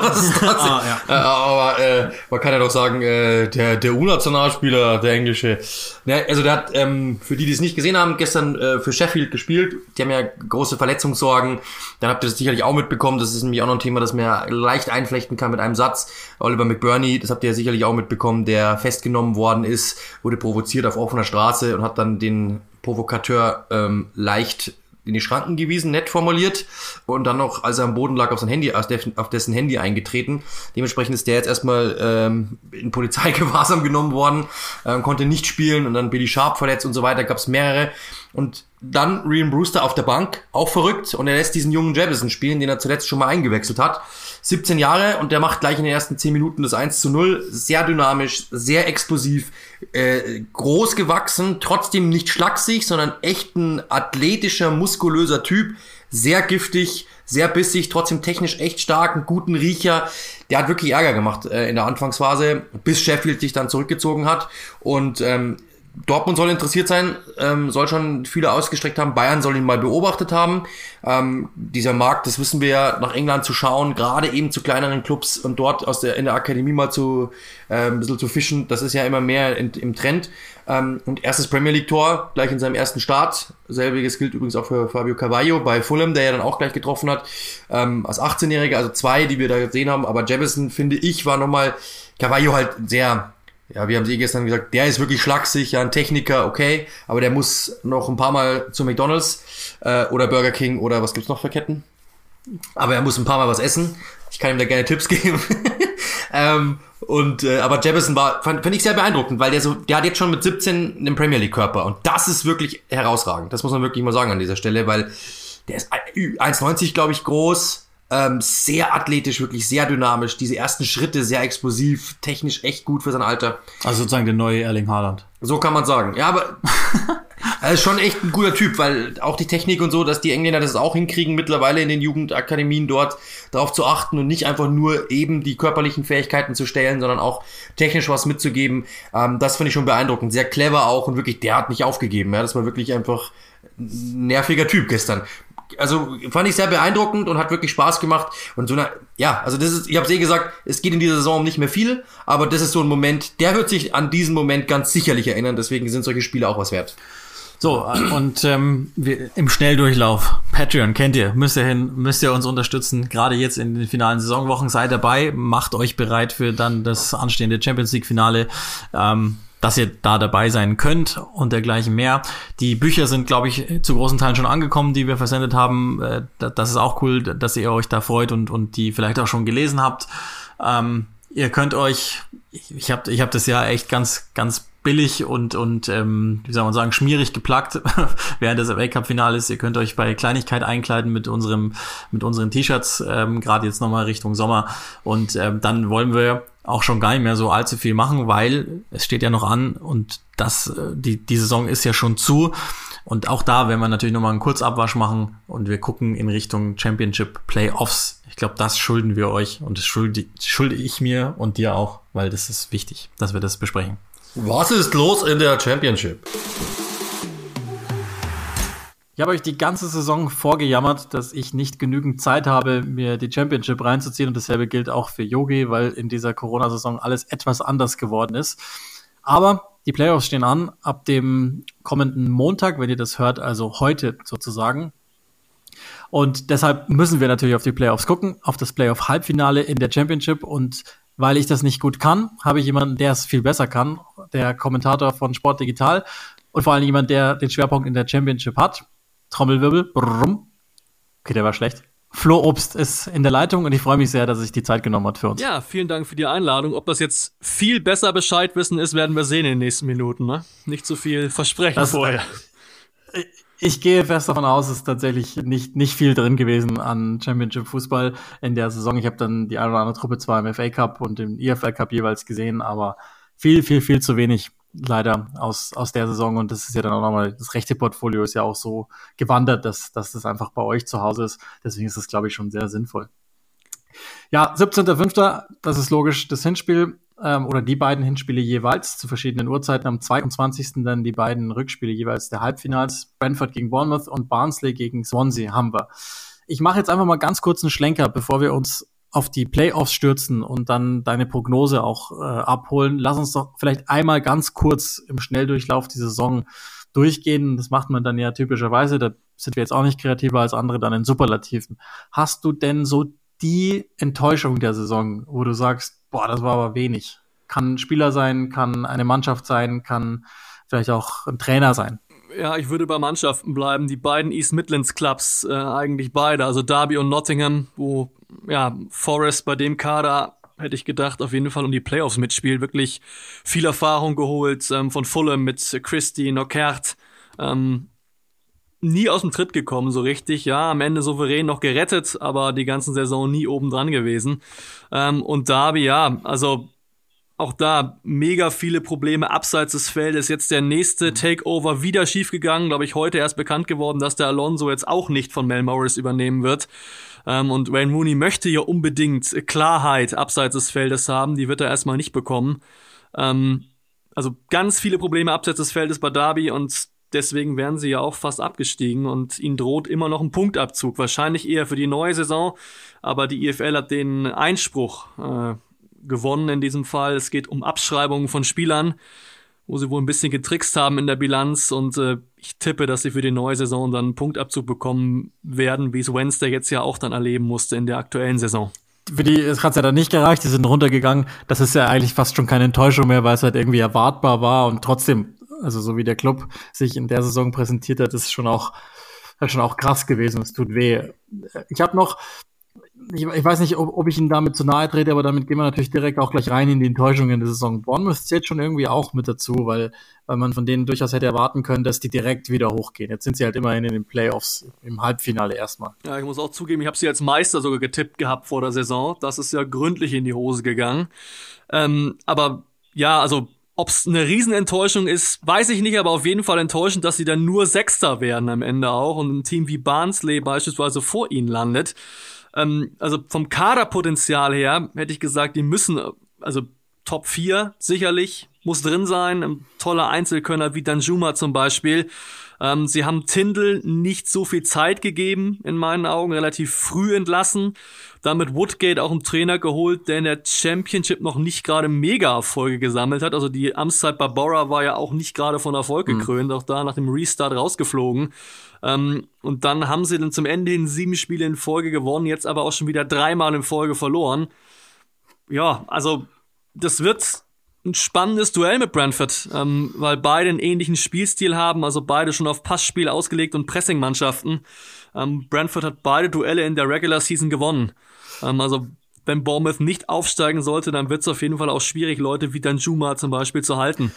B: Aber man kann ja doch sagen, der U-Nationalspieler, der englische. Ja, also der hat, für die es nicht gesehen haben, gestern für Sheffield gespielt. Die haben ja große Verletzungssorgen. Dann habt ihr das sicherlich auch mitbekommen. Das ist nämlich auch noch ein Thema, das man leicht einflechten kann mit einem Satz. Oliver McBurney, das habt ihr ja sicherlich auch mitbekommen, der festgenommen worden ist, wurde provoziert auf offener Straße und hat dann den Provokateur leicht in die Schranken gewiesen, nett formuliert und dann noch, als er am Boden lag, auf dessen Handy eingetreten. Dementsprechend ist der jetzt erstmal in Polizeigewahrsam genommen worden, konnte nicht spielen und dann Billy Sharp verletzt und so weiter, gab es mehrere. Und dann Ryan Brewster auf der Bank, auch verrückt, und er lässt diesen jungen Jefferson spielen, den er zuletzt schon mal eingewechselt hat. 17 Jahre und der macht gleich in den ersten 10 Minuten das 1:0. Sehr dynamisch, sehr explosiv, groß gewachsen, trotzdem nicht schlaksig, sondern echt ein athletischer, muskulöser Typ. Sehr giftig, sehr bissig, trotzdem technisch echt stark, einen guten Riecher. Der hat wirklich Ärger gemacht in der Anfangsphase, bis Sheffield sich dann zurückgezogen hat. Und Dortmund soll interessiert sein, soll schon viele ausgestreckt haben. Bayern soll ihn mal beobachtet haben. Dieser Markt, das wissen wir ja, nach England zu schauen, gerade eben zu kleineren Clubs und dort in der Akademie mal ein bisschen zu fischen, das ist ja immer mehr im Trend. Und erstes Premier League Tor, gleich in seinem ersten Start. Selbiges gilt übrigens auch für Fabio Carvalho bei Fulham, der ja dann auch gleich getroffen hat, als 18-Jähriger, also 2, die wir da gesehen haben. Aber Jefferson, finde ich, war nochmal, Carvalho halt sehr, ja, wir haben sie gestern gesagt, der ist wirklich schlaksig, ja, ein Techniker, okay, aber der muss noch ein paar Mal zu McDonald's oder Burger King oder was gibt's noch für Ketten? Aber er muss ein paar Mal was essen. Ich kann ihm da gerne Tipps geben. Aber Jefferson fand ich sehr beeindruckend, weil der hat jetzt schon mit 17 einen Premier League Körper und das ist wirklich herausragend. Das muss man wirklich mal sagen an dieser Stelle, weil der ist 1,90 glaube ich groß. Sehr athletisch, wirklich sehr dynamisch, diese ersten Schritte sehr explosiv, technisch echt gut für sein Alter.
A: Also sozusagen der neue Erling Haaland.
B: So kann man sagen. Ja, aber er ist schon echt ein guter Typ, weil auch die Technik und so, dass die Engländer das auch hinkriegen, mittlerweile in den Jugendakademien dort darauf zu achten und nicht einfach nur eben die körperlichen Fähigkeiten zu stellen, sondern auch technisch was mitzugeben. Das finde ich schon beeindruckend. Sehr clever auch und wirklich, der hat nicht aufgegeben. Ja, das war wirklich einfach ein nerviger Typ gestern. Also fand ich sehr beeindruckend und hat wirklich Spaß gemacht und also das ist, ich habe gesagt, es geht in dieser Saison um nicht mehr viel, aber das ist so ein Moment, der wird sich an diesen Moment ganz sicherlich erinnern, deswegen sind solche Spiele auch was wert.
A: So, und im Schnelldurchlauf, Patreon kennt ihr, müsst ihr uns unterstützen, gerade jetzt in den finalen Saisonwochen, seid dabei, macht euch bereit für dann das anstehende Champions League Finale. dass ihr da dabei sein könnt und dergleichen mehr. Die Bücher sind, glaube ich, zu großen Teilen schon angekommen, die wir versendet haben. Das ist auch cool, dass ihr euch da freut und die vielleicht auch schon gelesen habt. Ihr könnt euch, ich hab das ja echt ganz, ganz billig und wie soll man sagen, schmierig geplackt während des FA Cup Finales. Ihr könnt euch bei Kleinigkeit einkleiden mit unseren T-Shirts, gerade jetzt nochmal Richtung Sommer. Und dann wollen wir auch schon gar nicht mehr so allzu viel machen, weil es steht ja noch an und die Saison ist ja schon zu. Und auch da werden wir natürlich nochmal einen Kurzabwasch machen und wir gucken in Richtung Championship Playoffs. Ich glaube, das schulden wir euch und das schulde ich mir und dir auch, weil das ist wichtig, dass wir das besprechen.
B: Was ist los in der Championship?
C: Ich habe euch die ganze Saison vorgejammert, dass ich nicht genügend Zeit habe, mir die Championship reinzuziehen. Und dasselbe gilt auch für Yogi, weil in dieser Corona-Saison alles etwas anders geworden ist. Aber die Playoffs stehen an, ab dem kommenden Montag, wenn ihr das hört, also heute sozusagen. Und deshalb müssen wir natürlich auf die Playoffs gucken, auf das Playoff-Halbfinale in der Championship. Und weil ich das nicht gut kann, habe ich jemanden, der es viel besser kann, der Kommentator von Sport Digital und vor allem jemand, der den Schwerpunkt in der Championship hat. Trommelwirbel. Brumm. Okay, der war schlecht. Flo Obst ist in der Leitung und ich freue mich sehr, dass er sich die Zeit genommen hat für uns.
D: Ja, vielen Dank für die Einladung. Ob das jetzt viel besser Bescheid wissen ist, werden wir sehen in den nächsten Minuten. Ne? Nicht zu viel versprechen vorher.
C: Ich gehe fest davon aus, es ist tatsächlich nicht viel drin gewesen an Championship-Fußball in der Saison. Ich habe dann die eine oder andere Truppe zwar im FA Cup und im EFL Cup jeweils gesehen, aber viel zu wenig leider aus der Saison. Und das ist ja dann auch nochmal, das rechte Portfolio ist ja auch so gewandert, dass das einfach bei euch zu Hause ist. Deswegen ist das, glaube ich, schon sehr sinnvoll. Ja, 17.05., das ist logisch das Hinspiel. Oder die beiden Hinspiele jeweils zu verschiedenen Uhrzeiten. Am 22. dann die beiden Rückspiele jeweils der Halbfinals. Brentford gegen Bournemouth und Barnsley gegen Swansea haben wir. Ich mache jetzt einfach mal ganz kurz einen Schlenker, bevor wir uns auf die Playoffs stürzen und dann deine Prognose auch abholen. Lass uns doch vielleicht einmal ganz kurz im Schnelldurchlauf die Saison durchgehen. Das macht man dann ja typischerweise. Da sind wir jetzt auch nicht kreativer als andere dann in Superlativen. Hast du denn so die Enttäuschung der Saison, wo du sagst, boah, das war aber wenig? Kann ein Spieler sein, kann eine Mannschaft sein, kann vielleicht auch ein Trainer sein.
D: Ja, ich würde bei Mannschaften bleiben. Die beiden East Midlands Clubs, eigentlich beide, also Derby und Nottingham, wo ja Forest bei dem Kader, hätte ich gedacht, auf jeden Fall um die Playoffs mitspielt. Wirklich viel Erfahrung geholt von Fulham mit Christie, Knockaert. Nie aus dem Tritt gekommen, so richtig. Ja, am Ende souverän noch gerettet, aber die ganze Saison nie oben dran gewesen. Und Derby, ja, also auch da mega viele Probleme abseits des Feldes. Jetzt der nächste Takeover wieder schiefgegangen. Glaube ich, heute erst bekannt geworden, dass der Alonso jetzt auch nicht von Mel Morris übernehmen wird. Und Wayne Rooney möchte ja unbedingt Klarheit abseits des Feldes haben. Die wird er erstmal nicht bekommen. Also ganz viele Probleme abseits des Feldes bei Derby und deswegen wären sie ja auch fast abgestiegen und ihnen droht immer noch ein Punktabzug. Wahrscheinlich eher für die neue Saison, aber die IFL hat den Einspruch gewonnen in diesem Fall. Es geht um Abschreibungen von Spielern, wo sie wohl ein bisschen getrickst haben in der Bilanz und ich tippe, dass sie für die neue Saison dann einen Punktabzug bekommen werden, wie es Wednesday jetzt ja auch dann erleben musste in der aktuellen Saison.
C: Für die hat's ja dann nicht gereicht, die sind runtergegangen. Das ist ja eigentlich fast schon keine Enttäuschung mehr, weil es halt irgendwie erwartbar war und trotzdem, also so wie der Club sich in der Saison präsentiert hat, ist schon auch krass gewesen. Es tut weh. Ich habe noch, ich weiß nicht, ob ich Ihnen damit zu nahe trete, aber damit gehen wir natürlich direkt auch gleich rein in die Enttäuschungen der Saison. Bournemouth zählt schon irgendwie auch mit dazu, weil man von denen durchaus hätte erwarten können, dass die direkt wieder hochgehen. Jetzt sind sie halt immerhin in den Playoffs, im Halbfinale erstmal.
D: Ja, ich muss auch zugeben, ich habe sie als Meister sogar getippt gehabt vor der Saison. Das ist ja gründlich in die Hose gegangen. Aber ja, also ob es eine Riesenenttäuschung ist, weiß ich nicht, aber auf jeden Fall enttäuschend, dass sie dann nur Sechster werden am Ende auch und ein Team wie Barnsley beispielsweise vor ihnen landet. Also vom Kaderpotenzial her hätte ich gesagt, die müssen, also Top 4 sicherlich, muss drin sein. Ein toller Einzelkönner wie Danjuma zum Beispiel. Sie haben Tindall nicht so viel Zeit gegeben, in meinen Augen, relativ früh entlassen. Damit Woodgate auch einen Trainer geholt, der in der Championship noch nicht gerade Mega-Erfolge gesammelt hat. Also die Amtszeit bei Borough war ja auch nicht gerade von Erfolg gekrönt, auch da nach dem Restart rausgeflogen. Und dann haben sie dann zum Ende hin 7 Spiele in Folge gewonnen, jetzt aber auch schon wieder 3-mal in Folge verloren. Ja, also das wird ein spannendes Duell mit Brentford, weil beide einen ähnlichen Spielstil haben, also beide schon auf Passspiel ausgelegt und Pressing-Mannschaften. Brentford hat beide Duelle in der Regular Season gewonnen. Also wenn Bournemouth nicht aufsteigen sollte, dann wird es auf jeden Fall auch schwierig, Leute wie Danjuma zum Beispiel zu halten.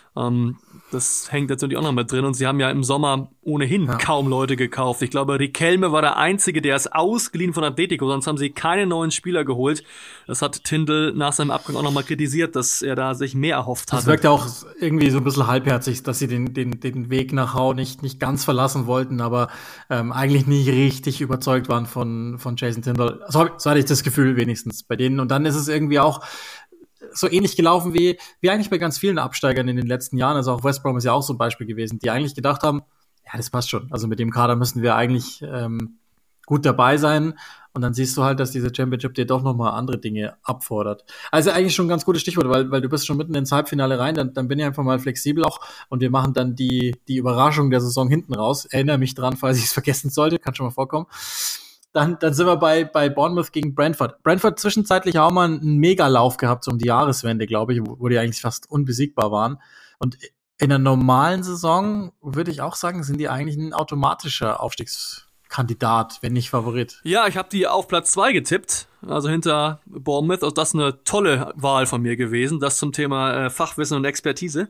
D: Das hängt natürlich auch noch mit drin und sie haben ja im Sommer ohnehin kaum Leute gekauft. Ich glaube, Riquelme war der Einzige, der ist ausgeliehen von Atletico, sonst haben sie keine neuen Spieler geholt. Das hat Tindall nach seinem Abgang auch nochmal kritisiert, dass er da sich mehr erhofft hat.
C: Das wirkt ja auch irgendwie so ein bisschen halbherzig, dass sie den Weg nach Hau nicht ganz verlassen wollten, aber eigentlich nicht richtig überzeugt waren von Jason Tindall. So hatte ich das Gefühl wenigstens bei denen. Und dann ist es irgendwie auch so ähnlich gelaufen wie eigentlich bei ganz vielen Absteigern in den letzten Jahren. Also auch West Brom ist ja auch so ein Beispiel gewesen, die eigentlich gedacht haben, ja, das passt schon. Also mit dem Kader müssen wir eigentlich gut dabei sein. Und dann siehst du halt, dass diese Championship dir doch nochmal andere Dinge abfordert. Also eigentlich schon ein ganz gutes Stichwort, weil du bist schon mitten ins Halbfinale rein, dann bin ich einfach mal flexibel auch und wir machen dann die Überraschung der Saison hinten raus. Erinnere mich dran, falls ich es vergessen sollte, kann schon mal vorkommen. Dann sind wir bei Bournemouth gegen Brentford. Brentford zwischenzeitlich auch mal einen Megalauf gehabt, so um die Jahreswende, glaube ich, wo die eigentlich fast unbesiegbar waren. Und in der normalen Saison würde ich auch sagen, sind die eigentlich ein automatischer Aufstiegskandidat, wenn nicht Favorit.
D: Ja, ich habe die auf Platz 2 getippt, also hinter Bournemouth. Also das ist eine tolle Wahl von mir gewesen, das zum Thema Fachwissen und Expertise.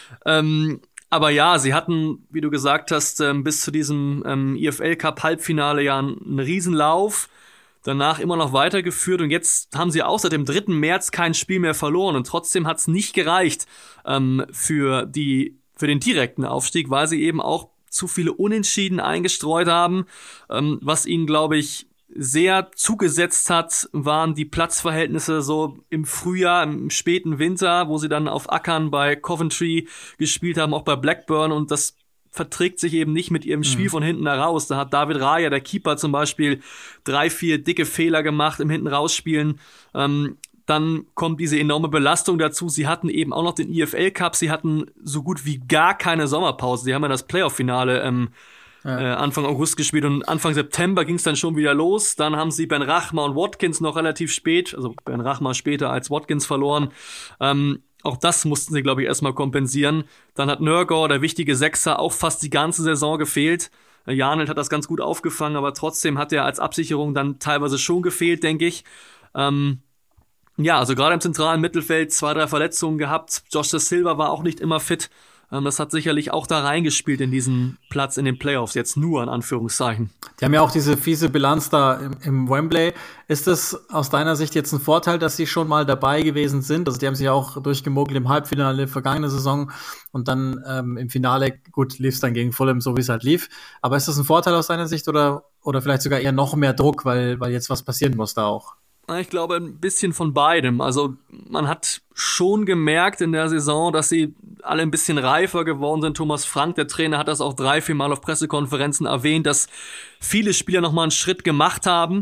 D: Aber ja, sie hatten, wie du gesagt hast, bis zu diesem EFL-Cup-Halbfinale ja einen Riesenlauf, danach immer noch weitergeführt und jetzt haben sie auch seit dem 3. März kein Spiel mehr verloren und trotzdem hat es nicht gereicht für den direkten Aufstieg, weil sie eben auch zu viele Unentschieden eingestreut haben, was ihnen, glaube ich, sehr zugesetzt hat, waren die Platzverhältnisse so im Frühjahr, im späten Winter, wo sie dann auf Ackern bei Coventry gespielt haben, auch bei Blackburn und das verträgt sich eben nicht mit ihrem Spiel von hinten heraus. Da hat David Raya, der Keeper zum Beispiel, 3-4 dicke Fehler gemacht im Hinten-Rausspielen. Dann kommt diese enorme Belastung dazu. Sie hatten eben auch noch den EFL Cup, sie hatten so gut wie gar keine Sommerpause. Sie haben ja das Playoff-Finale Anfang August gespielt und Anfang September ging es dann schon wieder los. Dann haben sie Ben Rachma und Watkins noch relativ spät, also Ben Rachma später als Watkins verloren. Auch das mussten sie, glaube ich, erstmal kompensieren. Dann hat Nørgaard, der wichtige Sechser, auch fast die ganze Saison gefehlt. Janelt hat das ganz gut aufgefangen, aber trotzdem hat er als Absicherung dann teilweise schon gefehlt, denke ich. Ja, also gerade im zentralen Mittelfeld 2-3 Verletzungen gehabt. Josh da Silva war auch nicht immer fit. Das hat sicherlich auch da reingespielt in diesen Platz in den Playoffs, jetzt nur in Anführungszeichen.
C: Die haben ja auch diese fiese Bilanz da im Wembley. Ist das aus deiner Sicht jetzt ein Vorteil, dass sie schon mal dabei gewesen sind? Also die haben sich ja auch durchgemogelt im Halbfinale vergangene Saison und dann im Finale, gut, lief es dann gegen Fulham, so wie es halt lief. Aber ist das ein Vorteil aus deiner Sicht oder vielleicht sogar eher noch mehr Druck, weil jetzt was passieren muss da auch?
D: Ich glaube, ein bisschen von beidem. Also man hat schon gemerkt in der Saison, dass sie alle ein bisschen reifer geworden sind. Thomas Frank, der Trainer, hat das auch 3-4 Mal auf Pressekonferenzen erwähnt, dass viele Spieler nochmal einen Schritt gemacht haben.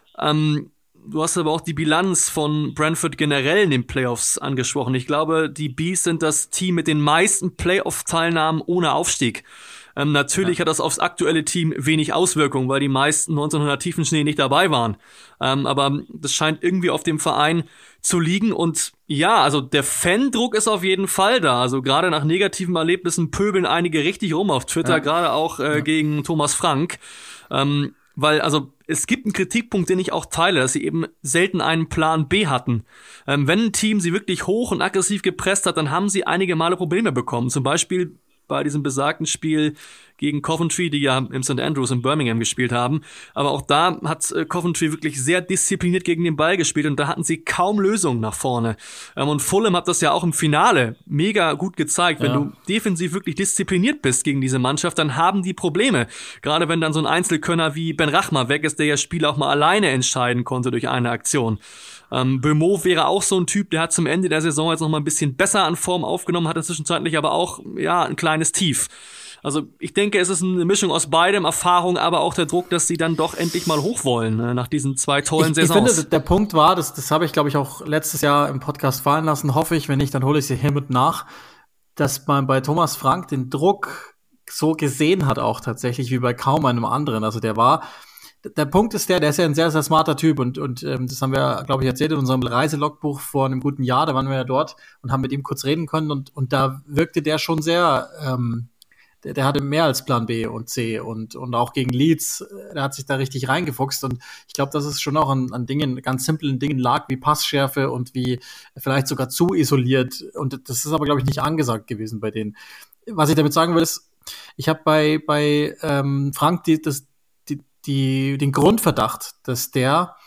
D: Du hast aber auch die Bilanz von Brentford generell in den Playoffs angesprochen. Ich glaube, die Bees sind das Team mit den meisten Playoff-Teilnahmen ohne Aufstieg. Natürlich hat das aufs aktuelle Team wenig Auswirkungen, weil die meisten 1900 Tiefenschnee nicht dabei waren. Aber das scheint irgendwie auf dem Verein zu liegen. Und ja, also der Fandruck ist auf jeden Fall da. Also gerade nach negativen Erlebnissen pöbeln einige richtig rum auf Twitter, gerade auch gegen Thomas Frank. Weil also es gibt einen Kritikpunkt, den ich auch teile, dass sie eben selten einen Plan B hatten. Wenn ein Team sie wirklich hoch und aggressiv gepresst hat, dann haben sie einige Male Probleme bekommen. Zum Beispiel bei diesem besagten Spiel gegen Coventry, die ja im St. Andrews in Birmingham gespielt haben. Aber auch da hat Coventry wirklich sehr diszipliniert gegen den Ball gespielt und da hatten sie kaum Lösungen nach vorne. Und Fulham hat das ja auch im Finale mega gut gezeigt. Wenn du defensiv wirklich diszipliniert bist gegen diese Mannschaft, dann haben die Probleme. Gerade wenn dann so ein Einzelkönner wie Ben Rachma weg ist, der ja Spiel auch mal alleine entscheiden konnte durch eine Aktion. Bömo wäre auch so ein Typ, der hat zum Ende der Saison jetzt noch mal ein bisschen besser an Form aufgenommen, hatte zwischenzeitlich aber auch ein kleines Tief. Also ich denke, es ist eine Mischung aus beidem, Erfahrung, aber auch der Druck, dass sie dann doch endlich mal hoch wollen nach diesen 2 tollen Saisons.
C: Ich finde, der Punkt war, das habe ich, glaube ich, auch letztes Jahr im Podcast fallen lassen, hoffe ich, wenn nicht, dann hole ich sie hiermit nach, dass man bei Thomas Frank den Druck so gesehen hat auch tatsächlich wie bei kaum einem anderen. Also der war der Punkt ist der ist ja ein sehr, sehr smarter Typ und das haben wir, glaube ich, erzählt in unserem Reiselogbuch vor einem guten Jahr, da waren wir ja dort und haben mit ihm kurz reden können und da wirkte der schon sehr, der hatte mehr als Plan B und C und auch gegen Leeds, der hat sich da richtig reingefuchst und ich glaube, dass es schon auch an Dingen, ganz simplen Dingen lag, wie Passschärfe und wie vielleicht sogar zu isoliert und das ist aber, glaube ich, nicht angesagt gewesen bei denen. Was ich damit sagen will, ist, ich habe bei Frank den Grundverdacht, dass der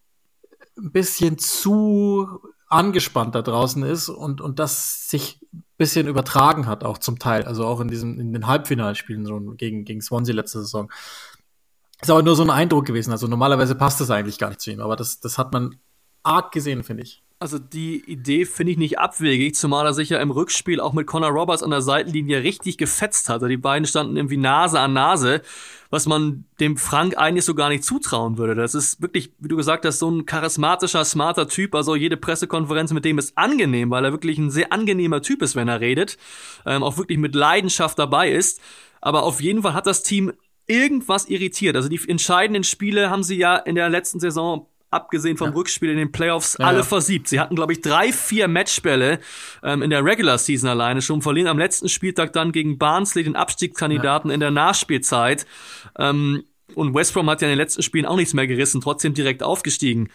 C: ein bisschen zu angespannt da draußen ist und das sich ein bisschen übertragen hat, auch zum Teil. Also auch in den Halbfinalspielen so gegen Swansea letzte Saison. Ist aber nur so ein Eindruck gewesen. Also normalerweise passt das eigentlich gar nicht zu ihm, aber das hat man arg gesehen, finde ich.
D: Also die Idee finde ich nicht abwegig, zumal er sich ja im Rückspiel auch mit Connor Roberts an der Seitenlinie richtig gefetzt hat. Also die beiden standen irgendwie Nase an Nase, was man dem Frank eigentlich so gar nicht zutrauen würde. Das ist wirklich, wie du gesagt hast, so ein charismatischer, smarter Typ. Also jede Pressekonferenz mit dem ist angenehm, weil er wirklich ein sehr angenehmer Typ ist, wenn er redet. Auch wirklich mit Leidenschaft dabei ist. Aber auf jeden Fall hat das Team irgendwas irritiert. Also die entscheidenden Spiele haben sie ja in der letzten Saison, abgesehen vom Rückspiel in den Playoffs, alle versiebt. Sie hatten, glaube ich, 3-4 Matchbälle in der Regular Season alleine schon, verlieren am letzten Spieltag dann gegen Barnsley, den Abstiegskandidaten, in der Nachspielzeit. Und West Brom hat ja in den letzten Spielen auch nichts mehr gerissen, trotzdem direkt aufgestiegen.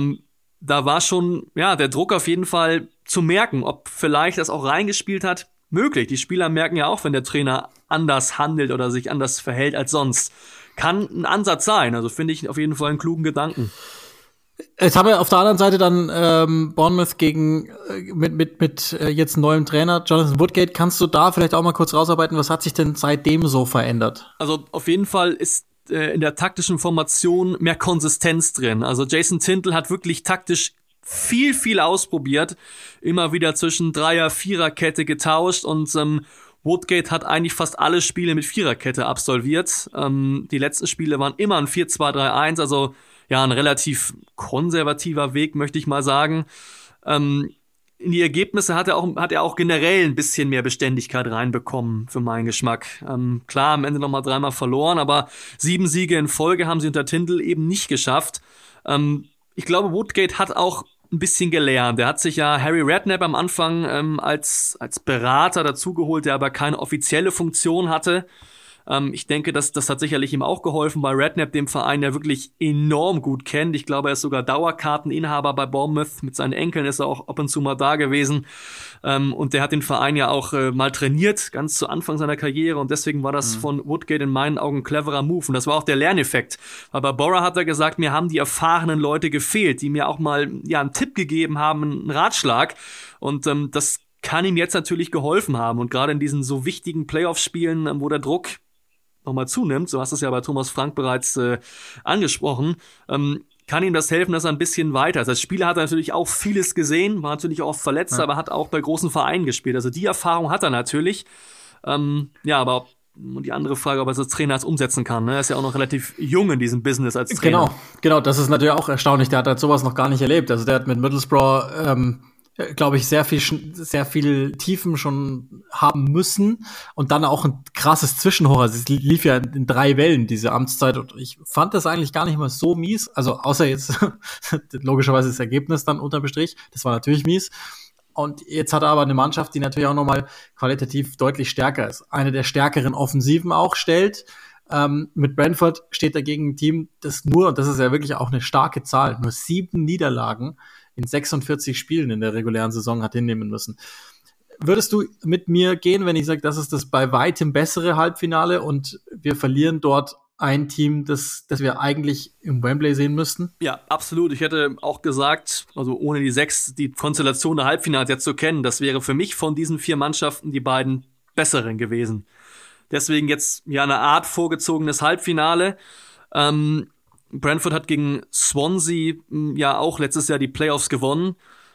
D: Da war schon der Druck auf jeden Fall zu merken, ob vielleicht das auch reingespielt hat. Möglich. Die Spieler merken ja auch, wenn der Trainer anders handelt oder sich anders verhält als sonst. Kann ein Ansatz sein. Also finde ich auf jeden Fall einen klugen Gedanken.
C: Jetzt haben wir auf der anderen Seite dann Bournemouth gegen mit jetzt neuem Trainer Jonathan Woodgate. Kannst du da vielleicht auch mal kurz rausarbeiten, was hat sich denn seitdem so verändert?
D: Also auf jeden Fall ist in der taktischen Formation mehr Konsistenz drin. Also Jason Tindall hat wirklich taktisch viel ausprobiert, immer wieder zwischen Dreier-Viererkette getauscht und Woodgate hat eigentlich fast alle Spiele mit Viererkette absolviert. Die letzten Spiele waren immer ein 4-2-3-1, also ein relativ konservativer Weg, möchte ich mal sagen. In die Ergebnisse hat er auch generell ein bisschen mehr Beständigkeit reinbekommen, für meinen Geschmack. Klar, am Ende nochmal 3-mal verloren, aber 7 Siege in Folge haben sie unter Tindall eben nicht geschafft. Ich glaube, Woodgate hat auch ein bisschen gelernt. Er hat sich ja Harry Redknapp am Anfang als Berater dazugeholt, der aber keine offizielle Funktion hatte. Ich denke, das hat sicherlich ihm auch geholfen bei Redknapp, dem Verein, der wirklich enorm gut kennt. Ich glaube, er ist sogar Dauerkarteninhaber bei Bournemouth. Mit seinen Enkeln ist er auch ab und zu mal da gewesen. Und der hat den Verein ja auch mal trainiert, ganz zu Anfang seiner Karriere. Und deswegen war das von Woodgate in meinen Augen ein cleverer Move. Und das war auch der Lerneffekt. Weil bei Borough hat er gesagt, mir haben die erfahrenen Leute gefehlt, die mir auch mal einen Tipp gegeben haben, einen Ratschlag. Und das kann ihm jetzt natürlich geholfen haben. Und gerade in diesen so wichtigen Playoff-Spielen, wo der Druck nochmal zunimmt, so hast du es ja bei Thomas Frank bereits angesprochen, kann ihm das helfen, dass er ein bisschen weiter ist. Als Spieler hat er natürlich auch vieles gesehen, war natürlich auch oft verletzt, aber hat auch bei großen Vereinen gespielt. Also die Erfahrung hat er natürlich. Aber die andere Frage, ob er es als Trainer umsetzen kann. Ne? Er ist ja auch noch relativ jung in diesem Business als Trainer.
C: Genau, das ist natürlich auch erstaunlich. Der hat halt sowas noch gar nicht erlebt. Also der hat mit Middlesbrough glaube ich, sehr viel Tiefen schon haben müssen und dann auch ein krasses Zwischenhoch. Also es lief ja in 3 Wellen, diese Amtszeit, und ich fand das eigentlich gar nicht mal so mies, also außer jetzt logischerweise das Ergebnis dann unterm Strich, das war natürlich mies. Und jetzt hat er aber eine Mannschaft, die natürlich auch nochmal qualitativ deutlich stärker ist. Eine der stärkeren Offensiven auch stellt. Mit Brentford steht dagegen ein Team, das und das ist ja wirklich auch eine starke Zahl, nur 7 Niederlagen in 46 Spielen in der regulären Saison hat hinnehmen müssen. Würdest du mit mir gehen, wenn ich sage, das ist das bei weitem bessere Halbfinale und wir verlieren dort ein Team, das wir eigentlich im Wembley sehen müssten?
D: Ja, absolut. Ich hätte auch gesagt, also ohne die Konstellation der Halbfinals jetzt zu kennen, das wäre für mich von diesen 4 Mannschaften die beiden besseren gewesen. Deswegen jetzt eine Art vorgezogenes Halbfinale. Brentford hat gegen Swansea auch letztes Jahr die Playoffs gewonnen.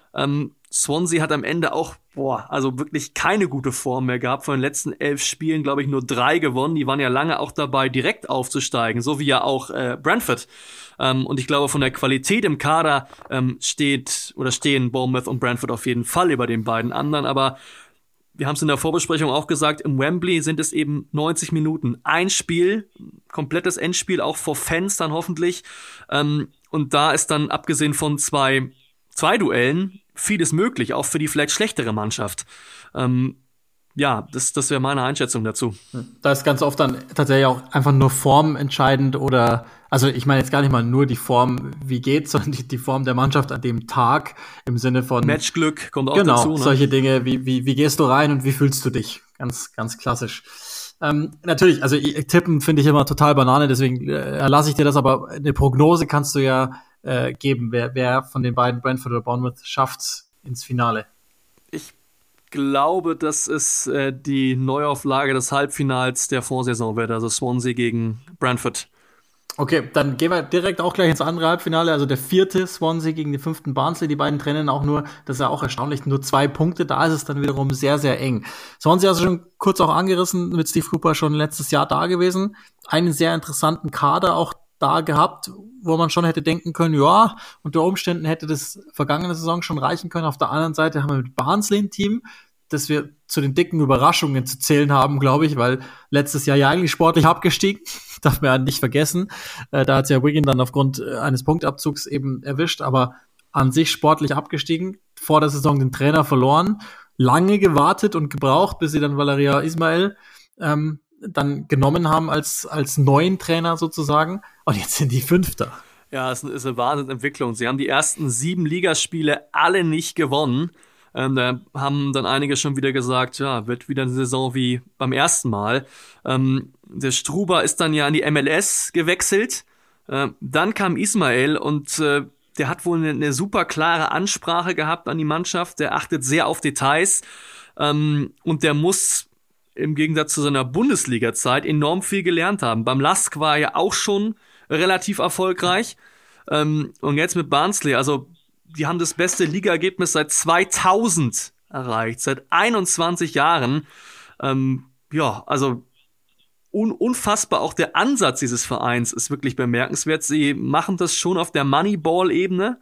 D: Swansea hat am Ende auch, also wirklich keine gute Form mehr gehabt. Von den letzten 11 Spielen, glaube ich, nur 3 gewonnen. Die waren ja lange auch dabei, direkt aufzusteigen, so wie ja auch Brentford. Und ich glaube, von der Qualität im Kader stehen Bournemouth und Brentford auf jeden Fall über den beiden anderen. Aber wir haben es in der Vorbesprechung auch gesagt, im Wembley sind es eben 90 Minuten. Ein Spiel, komplettes Endspiel, auch vor Fans dann hoffentlich. Und da ist dann, abgesehen von zwei Duellen, vieles möglich, auch für die vielleicht schlechtere Mannschaft. Ja, das wäre meine Einschätzung dazu.
C: Da ist ganz oft dann tatsächlich auch einfach nur Form entscheidend oder, also ich meine jetzt gar nicht mal nur die Form, wie geht's, sondern die Form der Mannschaft an dem Tag im Sinne von
D: Matchglück kommt auch
C: genau,
D: dazu. Ne?
C: Solche Dinge, wie gehst du rein und wie fühlst du dich? Ganz, ganz klassisch. Natürlich, also tippen finde ich immer total Banane, deswegen erlasse ich dir das, aber eine Prognose kannst du ja geben, wer von den beiden, Brentford oder Bournemouth, schafft's ins Finale.
D: Ich glaube, dass es die Neuauflage des Halbfinals der Vorsaison wird, also Swansea gegen Brentford.
C: Okay, dann gehen wir direkt auch gleich ins andere Halbfinale, also der 4. Swansea gegen den 5. Barnsley, die beiden trennen auch nur, das ist ja auch erstaunlich, nur 2 Punkte, da ist es dann wiederum sehr, sehr eng. Swansea hast du schon kurz auch angerissen, mit Steve Cooper schon letztes Jahr da gewesen, einen sehr interessanten Kader auch da gehabt, wo man schon hätte denken können, ja, unter Umständen hätte das vergangene Saison schon reichen können. Auf der anderen Seite haben wir mit Barnsley ein Team, das wir zu den dicken Überraschungen zu zählen haben, glaube ich, weil letztes Jahr ja eigentlich sportlich abgestiegen, darf man ja nicht vergessen. Da hat ja Wigan dann aufgrund eines Punktabzugs eben erwischt, aber an sich sportlich abgestiegen, vor der Saison den Trainer verloren, lange gewartet und gebraucht, bis sie dann Valeria Ismail dann genommen haben als neuen Trainer sozusagen. Und jetzt sind die 5.
D: Ja, es ist eine Wahnsinnsentwicklung. Sie haben die ersten 7 Ligaspiele alle nicht gewonnen. Da haben dann einige schon wieder gesagt, ja, wird wieder eine Saison wie beim ersten Mal. Der Struber ist dann ja in die MLS gewechselt. Dann kam Ismail und der hat wohl eine super klare Ansprache gehabt an die Mannschaft. Der achtet sehr auf Details und der muss im Gegensatz zu seiner Bundesliga-Zeit enorm viel gelernt haben. Beim LASK war er ja auch schon relativ erfolgreich. Und jetzt mit Barnsley, also die haben das beste Ligaergebnis seit 2000 erreicht, seit 21 Jahren. Ja, also unfassbar. Auch der Ansatz dieses Vereins ist wirklich bemerkenswert. Sie machen das schon auf der Moneyball-Ebene.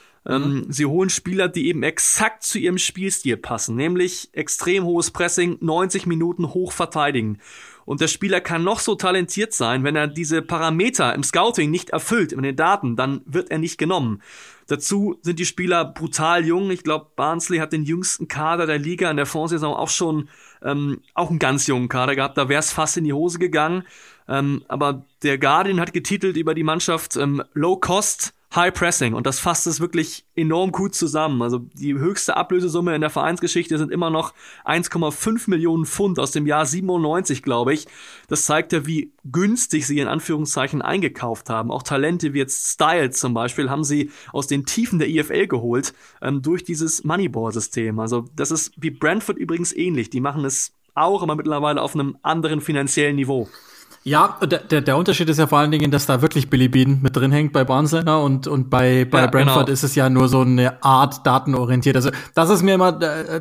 D: Sie holen Spieler, die eben exakt zu ihrem Spielstil passen, nämlich extrem hohes Pressing, 90 Minuten hoch verteidigen. Und der Spieler kann noch so talentiert sein, wenn er diese Parameter im Scouting nicht erfüllt, in den Daten, dann wird er nicht genommen. Dazu sind die Spieler brutal jung. Ich glaube, Barnsley hat den jüngsten Kader der Liga in der Vorsaison auch schon auch einen ganz jungen Kader gehabt. Da wäre es fast in die Hose gegangen. Aber der Guardian hat getitelt über die Mannschaft Low Cost, High Pressing, und das fasst es wirklich enorm gut zusammen. Also die höchste Ablösesumme in der Vereinsgeschichte sind immer noch 1,5 Millionen Pfund aus dem Jahr 97, glaube ich. Das zeigt ja, wie günstig sie in Anführungszeichen eingekauft haben. Auch Talente wie jetzt Styles zum Beispiel haben sie aus den Tiefen der IFL geholt, durch dieses Moneyball-System. Also das ist wie Brentford übrigens ähnlich. Die machen es auch, aber mittlerweile auf einem anderen finanziellen Niveau.
C: Ja, der Unterschied ist ja vor allen Dingen, dass da wirklich Billy Bean mit drin hängt bei Barnsley und bei Brentford genau. Ist es ja nur so eine Art datenorientiert. Also das ist mir immer,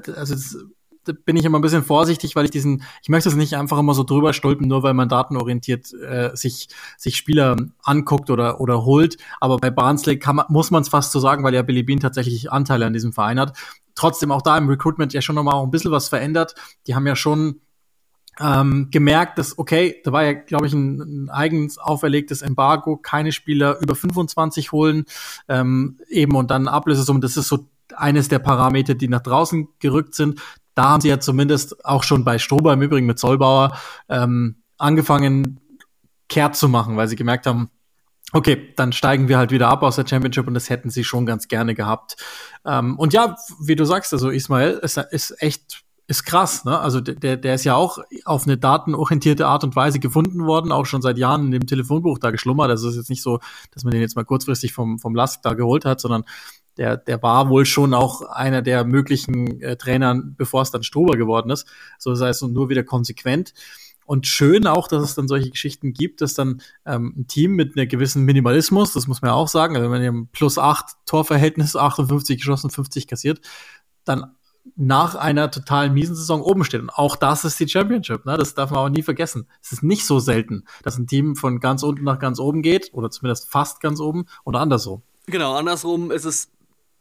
C: da bin ich immer ein bisschen vorsichtig, weil ich möchte es nicht einfach immer so drüber stülpen, nur weil man datenorientiert sich Spieler anguckt oder holt. Aber bei Barnsley muss man es fast so sagen, weil ja Billy Bean tatsächlich Anteile an diesem Verein hat. Trotzdem auch da im Recruitment ja schon nochmal auch ein bisschen was verändert. Die haben ja schon gemerkt, dass, okay, da war ja, glaube ich, ein eigens auferlegtes Embargo, keine Spieler über 25 holen, eben und dann Ablösesumme, das ist so eines der Parameter, die nach draußen gerückt sind. Da haben sie ja zumindest auch schon bei Strober, im Übrigen mit Zollbauer, angefangen, kehrt zu machen, weil sie gemerkt haben, okay, dann steigen wir halt wieder ab aus der Championship und das hätten sie schon ganz gerne gehabt. Und ja, wie du sagst, also Ismail ist krass, ne? Also der ist ja auch auf eine datenorientierte Art und Weise gefunden worden, auch schon seit Jahren in dem Telefonbuch da geschlummert. Also es ist jetzt nicht so, dass man den jetzt mal kurzfristig vom LASK da geholt hat, sondern der war wohl schon auch einer der möglichen Trainern, bevor es dann Strober geworden ist. So das heißt, nur wieder konsequent. Und schön auch, dass es dann solche Geschichten gibt, dass dann ein Team mit einer gewissen Minimalismus, das muss man ja auch sagen, also wenn man im +8 Torverhältnis, 58 geschossen, 50 kassiert, dann nach einer total miesen Saison oben steht. Und auch das ist die Championship, ne? Das darf man auch nie vergessen. Es ist nicht so selten, dass ein Team von ganz unten nach ganz oben geht, oder zumindest fast ganz oben, oder andersrum.
D: Genau, andersrum ist es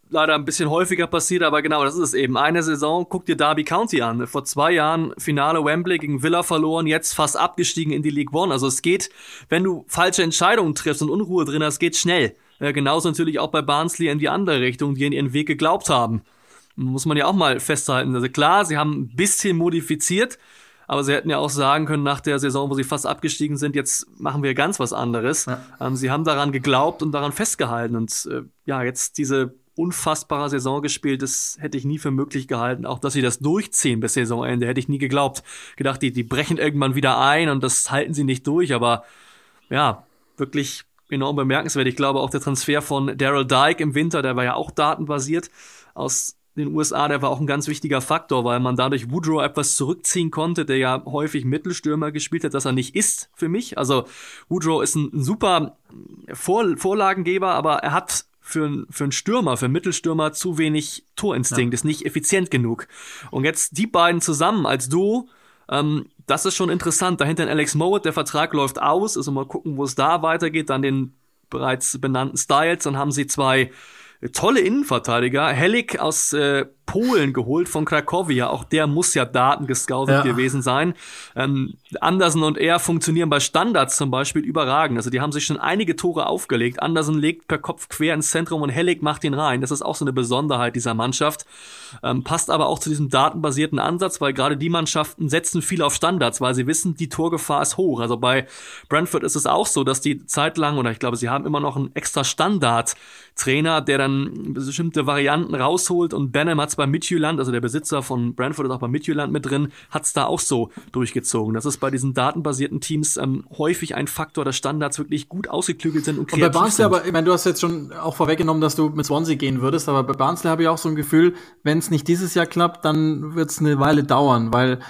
D: leider ein bisschen häufiger passiert, aber genau, das ist es eben. Eine Saison, guck dir Derby County an. Vor 2 Jahren Finale Wembley gegen Villa verloren, jetzt fast abgestiegen in die League One. Also es geht, wenn du falsche Entscheidungen triffst und Unruhe drin hast, geht schnell. Genauso natürlich auch bei Barnsley in die andere Richtung, die in ihren Weg geglaubt haben. Muss man ja auch mal festhalten. Also klar, sie haben ein bisschen modifiziert, aber sie hätten ja auch sagen können nach der Saison, wo sie fast abgestiegen sind, jetzt machen wir ganz was anderes. Ja. Sie haben daran geglaubt und daran festgehalten. Und jetzt diese unfassbare Saison gespielt, das hätte ich nie für möglich gehalten. Auch, dass sie das durchziehen bis Saisonende, hätte ich nie geglaubt. Gedacht, die brechen irgendwann wieder ein und das halten sie nicht durch. Aber ja, wirklich enorm bemerkenswert. Ich glaube auch der Transfer von Daryl Dike im Winter, der war ja auch datenbasiert aus den USA, der war auch ein ganz wichtiger Faktor, weil man dadurch Woodrow etwas zurückziehen konnte, der ja häufig Mittelstürmer gespielt hat, dass er nicht ist für mich. Also Woodrow ist ein super Vorlagengeber, aber er hat für einen Stürmer, für einen Mittelstürmer zu wenig Torinstinkt, ist nicht effizient genug. Und jetzt die beiden zusammen als Duo, das ist schon interessant. Dahinter ein Alex Mowat, der Vertrag läuft aus, also mal gucken, wo es da weitergeht. Dann den bereits benannten Styles, dann haben sie 2 tolle Innenverteidiger. Hellig aus Polen geholt von Cracovia. Auch der muss ja datengescoutet gewesen sein. Andersen und er funktionieren bei Standards zum Beispiel überragend. Also die haben sich schon einige Tore aufgelegt. Andersen legt per Kopf quer ins Zentrum und Hellig macht ihn rein. Das ist auch so eine Besonderheit dieser Mannschaft. Passt aber auch zu diesem datenbasierten Ansatz, weil gerade die Mannschaften setzen viel auf Standards, weil sie wissen, die Torgefahr ist hoch. Also bei Brentford ist es auch so, dass die zeitlang, oder ich glaube, sie haben immer noch einen extra Standard-Trainer, der dann bestimmte Varianten rausholt, und Benham hat's bei Midtjylland, also der Besitzer von Brentford ist auch bei Midtjylland mit drin, hat's da auch so durchgezogen. Das ist bei diesen datenbasierten Teams häufig ein Faktor, dass Standards wirklich gut ausgeklügelt sind und kreativ
C: und bei Barnsley,
D: sind.
C: aber ich meine, du hast jetzt schon auch vorweggenommen, dass du mit Swansea gehen würdest, aber bei Barnsley habe ich auch so ein Gefühl, wenn es nicht dieses Jahr klappt, dann wird es eine Weile dauern, weil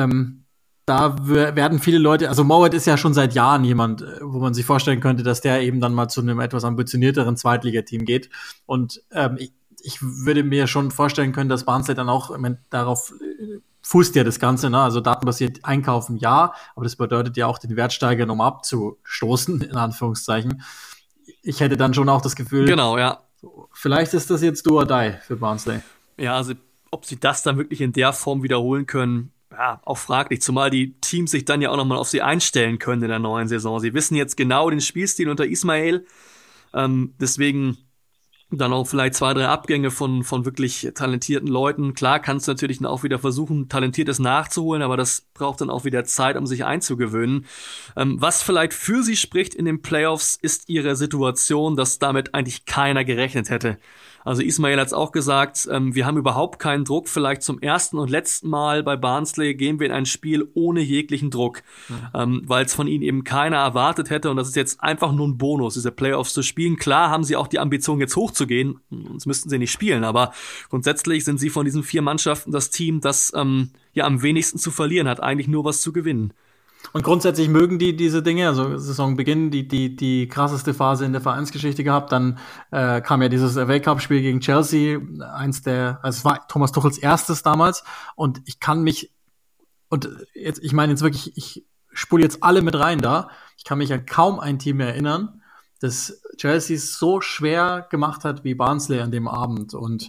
C: da werden viele Leute, also Mowat ist ja schon seit Jahren jemand, wo man sich vorstellen könnte, dass der eben dann mal zu einem etwas ambitionierteren Zweitligateam geht, und ich würde mir schon vorstellen können, dass Barnsley dann auch darauf fußt ja das Ganze, ne? Also datenbasiert einkaufen, ja, aber das bedeutet ja auch, den Wert steigern, um abzustoßen, in Anführungszeichen. Ich hätte dann schon auch das Gefühl,
D: genau, ja.
C: Vielleicht ist das jetzt do or die für Barnsley.
D: Ja, also ob sie das dann wirklich in der Form wiederholen können, ja, auch fraglich, zumal die Teams sich dann ja auch nochmal auf sie einstellen können in der neuen Saison. Sie wissen jetzt genau den Spielstil unter Ismail, deswegen dann auch vielleicht 2, 3 Abgänge von wirklich talentierten Leuten. Klar kannst du natürlich dann auch wieder versuchen, Talentiertes nachzuholen, aber das braucht dann auch wieder Zeit, um sich einzugewöhnen. Was vielleicht für sie spricht in den Playoffs, ist ihre Situation, dass damit eigentlich keiner gerechnet hätte. Also Ismail hat's auch gesagt, wir haben überhaupt keinen Druck. Vielleicht zum ersten und letzten Mal bei Barnsley gehen wir in ein Spiel ohne jeglichen Druck, weil es von ihnen eben keiner erwartet hätte. Und das ist jetzt einfach nur ein Bonus, diese Playoffs zu spielen. Klar haben sie auch die Ambition, jetzt hochzugehen, sonst müssten sie nicht spielen. Aber grundsätzlich sind sie von diesen 4 Mannschaften das Team, das am wenigsten zu verlieren hat, eigentlich nur was zu gewinnen.
C: Und grundsätzlich mögen die diese Dinge, also Saisonbeginn, die krasseste Phase in der Vereinsgeschichte gehabt, dann kam ja dieses FA Cup Spiel gegen Chelsea, es war Thomas Tuchels erstes damals, und ich kann mich, und jetzt, ich meine jetzt wirklich, ich spule jetzt alle mit rein da, ich kann mich an kaum ein Team mehr erinnern, das Chelsea so schwer gemacht hat wie Barnsley an dem Abend, und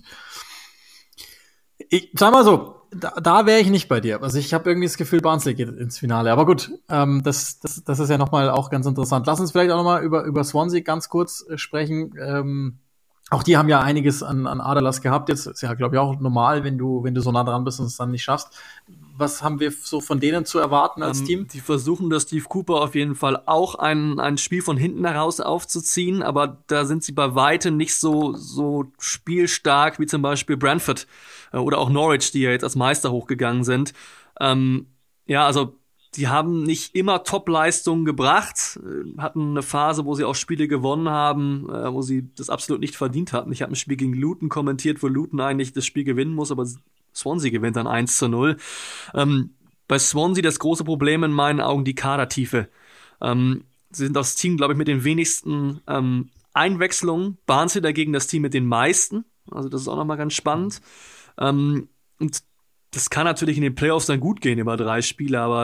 C: ich sag mal so, da wäre ich nicht bei dir. Also ich habe irgendwie das Gefühl, Barnsley geht ins Finale. Aber gut, das ist ja nochmal auch ganz interessant. Lass uns vielleicht auch nochmal über Swansea ganz kurz sprechen. Auch die haben ja einiges an Aderlass gehabt. Jetzt ist ja, glaube ich, auch normal, wenn du so nah dran bist und es dann nicht schaffst. Was haben wir so von denen zu erwarten als Team?
D: Die versuchen, dass Steve Cooper auf jeden Fall auch ein Spiel von hinten heraus aufzuziehen, aber da sind sie bei weitem nicht so spielstark wie zum Beispiel Brentford oder auch Norwich, die ja jetzt als Meister hochgegangen sind. Also die haben nicht immer Top-Leistungen gebracht, hatten eine Phase, wo sie auch Spiele gewonnen haben, wo sie das absolut nicht verdient hatten. Ich habe ein Spiel gegen Luton kommentiert, wo Luton eigentlich das Spiel gewinnen muss, aber Swansea gewinnt dann 1-0. Bei Swansea das große Problem in meinen Augen die Kadertiefe. Sie sind das Team, glaube ich, mit den wenigsten Einwechslungen. Barnsley dagegen das Team mit den meisten. Also das ist auch nochmal ganz spannend. Und das kann natürlich in den Playoffs dann gut gehen über 3 Spiele, aber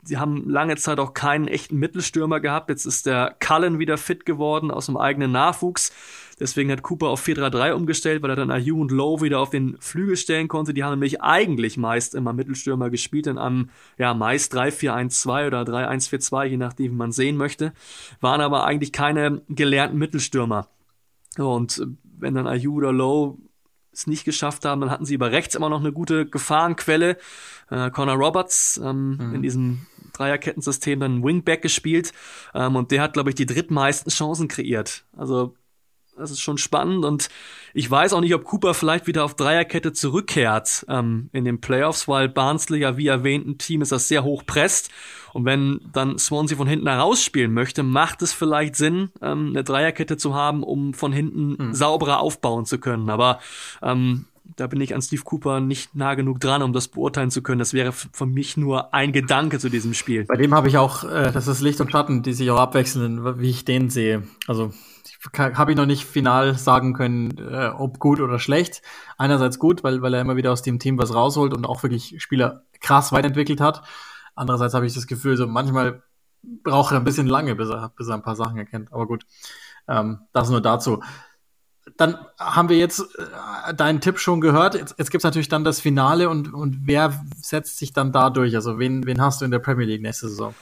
D: sie haben lange Zeit auch keinen echten Mittelstürmer gehabt. Jetzt ist der Cullen wieder fit geworden aus dem eigenen Nachwuchs. Deswegen hat Cooper auf 4-3-3 umgestellt, weil er dann Ayew und Lowe wieder auf den Flügel stellen konnte. Die haben nämlich eigentlich meist immer Mittelstürmer gespielt, in einem, meist 3-4-1-2 oder 3-1-4-2, je nachdem, wie man sehen möchte. Waren aber eigentlich keine gelernten Mittelstürmer. Und wenn dann Ayew oder Lowe es nicht geschafft haben, dann hatten sie über rechts immer noch eine gute Gefahrenquelle. Connor Roberts in diesem Dreierkettensystem dann Wingback gespielt. Und der hat, glaube ich, die drittmeisten Chancen kreiert. Also das ist schon spannend und ich weiß auch nicht, ob Cooper vielleicht wieder auf Dreierkette zurückkehrt in den Playoffs, weil Barnsley ja, wie erwähnt, ein Team ist, das sehr hoch presst und wenn dann Swansea von hinten herausspielen möchte, macht es vielleicht Sinn, eine Dreierkette zu haben, um von hinten sauberer aufbauen zu können, aber da bin ich an Steve Cooper nicht nah genug dran, um das beurteilen zu können. Das wäre für mich nur ein Gedanke zu diesem Spiel.
C: Bei dem habe ich auch, das ist Licht und Schatten, die sich auch abwechseln, wie ich den sehe. Also habe ich noch nicht final sagen können, ob gut oder schlecht. Einerseits gut, weil er immer wieder aus dem Team was rausholt und auch wirklich Spieler krass weiterentwickelt hat. Andererseits habe ich das Gefühl, so manchmal braucht er ein bisschen lange, bis er ein paar Sachen erkennt. Aber gut, das nur dazu. Dann haben wir jetzt deinen Tipp schon gehört. Jetzt gibt's natürlich dann das Finale und wer setzt sich dann da durch? Also wen hast du in der Premier League nächste Saison?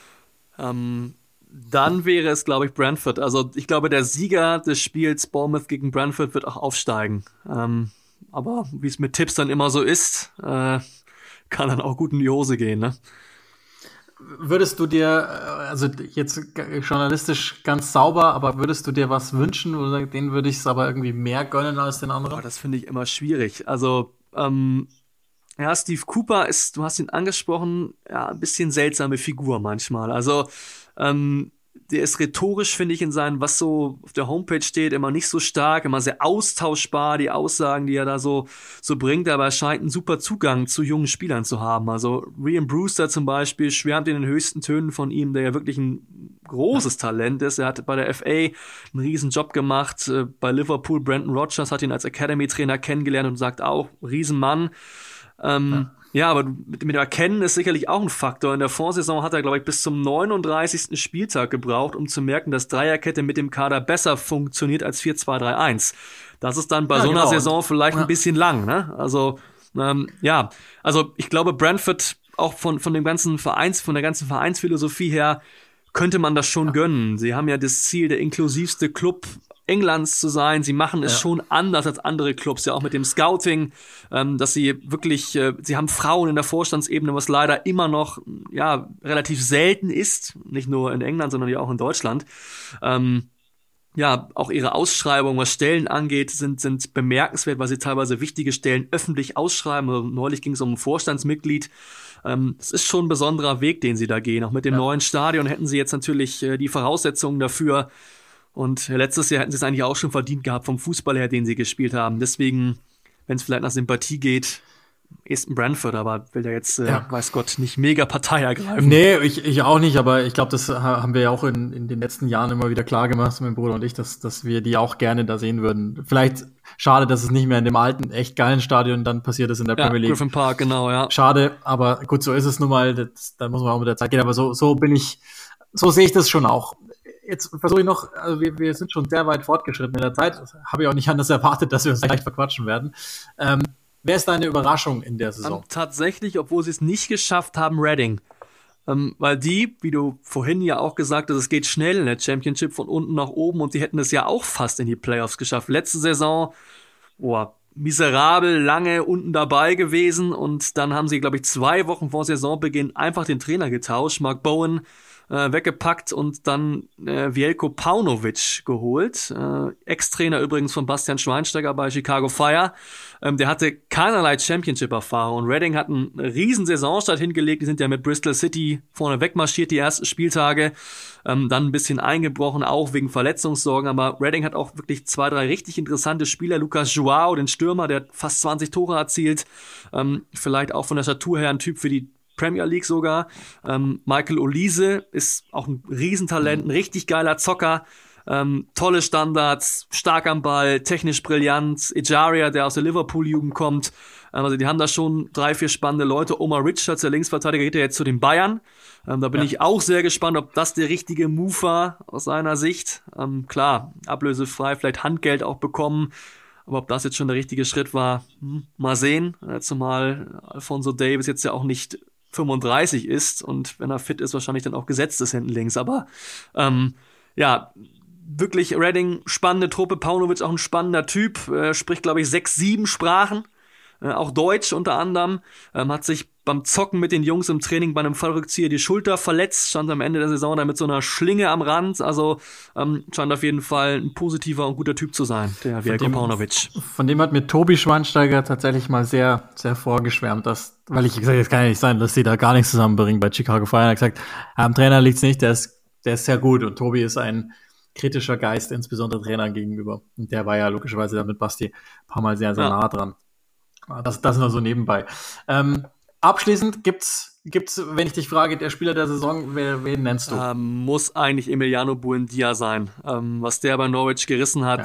D: Dann wäre es, glaube ich, Brentford. Also ich glaube, der Sieger des Spiels Bournemouth gegen Brentford wird auch aufsteigen. Aber wie es mit Tipps dann immer so ist, kann dann auch gut in die Hose gehen, ne?
C: Würdest du dir, also jetzt journalistisch ganz sauber, aber würdest du dir was wünschen oder den würde ich es aber irgendwie mehr gönnen als den anderen?
D: Das finde ich immer schwierig. Also, Steve Cooper ist, du hast ihn angesprochen, ein bisschen seltsame Figur manchmal. Also, der ist rhetorisch, finde ich, in seinen, was so auf der Homepage steht, immer nicht so stark, immer sehr austauschbar, die Aussagen, die er da so bringt, aber er scheint einen super Zugang zu jungen Spielern zu haben. Also Ryan Brewster zum Beispiel schwärmt in den höchsten Tönen von ihm, der ja wirklich ein großes Talent ist. Er hat bei der FA einen riesen Job gemacht, bei Liverpool Brendan Rodgers hat ihn als Academy-Trainer kennengelernt und sagt auch, Riesenmann. Ja, aber mit dem Erkennen ist sicherlich auch ein Faktor. In der Vorsaison hat er, glaube ich, bis zum 39. Spieltag gebraucht, um zu merken, dass Dreierkette mit dem Kader besser funktioniert als 4-2-3-1. Das ist dann bei so einer Saison vielleicht ein bisschen lang, ne? Also, also ich glaube, Brentford auch von dem ganzen von der ganzen Vereinsphilosophie her könnte man das schon gönnen. Sie haben ja das Ziel, der inklusivste Club Englands zu sein. Sie machen es schon anders als andere Clubs, ja auch mit dem Scouting, dass sie wirklich, sie haben Frauen in der Vorstandsebene, was leider immer noch relativ selten ist, nicht nur in England, sondern ja auch in Deutschland. Auch ihre Ausschreibungen, was Stellen angeht, sind bemerkenswert, weil sie teilweise wichtige Stellen öffentlich ausschreiben. Also neulich ging es um ein Vorstandsmitglied. Es ist schon ein besonderer Weg, den sie da gehen. Auch mit dem neuen Stadion hätten sie jetzt natürlich die Voraussetzungen dafür. Und letztes Jahr hätten sie es eigentlich auch schon verdient gehabt vom Fußball her, den sie gespielt haben. Deswegen, wenn es vielleicht nach Sympathie geht, ist ein Brentford, aber will der jetzt, weiß Gott, nicht mega Partei ergreifen.
C: Nee, ich auch nicht, aber ich glaube, das haben wir ja auch in den letzten Jahren immer wieder klar gemacht, mein Bruder und ich, dass wir die auch gerne da sehen würden. Vielleicht schade, dass es nicht mehr in dem alten, echt geilen Stadion dann passiert ist in der Premier League.
D: Griffin Park, genau, ja.
C: Schade, aber gut, so ist es nun mal, da muss man auch mit der Zeit gehen, aber so sehe ich das schon auch. Jetzt versuche ich noch, also wir sind schon sehr weit fortgeschritten in der Zeit. Habe ich auch nicht anders erwartet, dass wir uns gleich verquatschen werden. Wer ist deine Überraschung in der Saison?
D: Tatsächlich, obwohl sie es nicht geschafft haben, Reading. Weil die, wie du vorhin ja auch gesagt hast, es geht schnell in der Championship von unten nach oben und die hätten es ja auch fast in die Playoffs geschafft. Letzte Saison, miserabel lange unten dabei gewesen und dann haben sie, glaube ich, 2 Wochen vor Saisonbeginn einfach den Trainer getauscht, Mark Bowen weggepackt und dann Veljko Paunovic geholt. Ex-Trainer übrigens von Bastian Schweinsteiger bei Chicago Fire. Der hatte keinerlei Championship-Erfahrung. Und Reading hat einen riesen Saisonstart hingelegt. Die sind ja mit Bristol City vorne wegmarschiert die ersten Spieltage. Dann ein bisschen eingebrochen, auch wegen Verletzungssorgen. Aber Reading hat auch wirklich 2, 3 richtig interessante Spieler. Lucas João, den Stürmer, der hat fast 20 Tore erzielt. Vielleicht auch von der Statur her ein Typ für die Premier League sogar. Michael Olise ist auch ein Riesentalent, ein richtig geiler Zocker. Tolle Standards, stark am Ball, technisch brillant. Ejaria, der aus der Liverpool-Jugend kommt. Also die haben da schon 3, 4 spannende Leute. Omar Richards, der Linksverteidiger, geht ja jetzt zu den Bayern. Da bin ich auch sehr gespannt, ob das der richtige Move war aus seiner Sicht. Klar, ablösefrei, vielleicht Handgeld auch bekommen. Aber ob das jetzt schon der richtige Schritt war, mal sehen. Zumal Alphonso Davies jetzt ja auch nicht 35 ist und wenn er fit ist, wahrscheinlich dann auch gesetzt ist hinten links. Aber wirklich Reading, spannende Truppe. Paunovic auch ein spannender Typ. Spricht, glaube ich, 6, 7 Sprachen. Auch Deutsch unter anderem. Hat sich beim Zocken mit den Jungs im Training bei einem Fallrückzieher die Schulter verletzt. Stand am Ende der Saison da mit so einer Schlinge am Rand. Also scheint auf jeden Fall ein positiver und guter Typ zu sein, der Veljko Paunovic.
C: Von dem hat mir Tobi Schweinsteiger tatsächlich mal sehr, sehr vorgeschwärmt, weil ich gesagt habe, es kann ja nicht sein, dass sie da gar nichts zusammenbringen bei Chicago Fire. Er hat gesagt, am Trainer liegt's nicht, der ist sehr gut und Tobi ist ein kritischer Geist, insbesondere Trainern gegenüber. Und der war ja logischerweise da mit Basti ein paar Mal sehr, sehr nah dran. Das nur so nebenbei. Abschließend gibt's, wenn ich dich frage, der Spieler der Saison, wen nennst du?
D: Muss eigentlich Emiliano Buendia sein. Was der bei Norwich gerissen hat,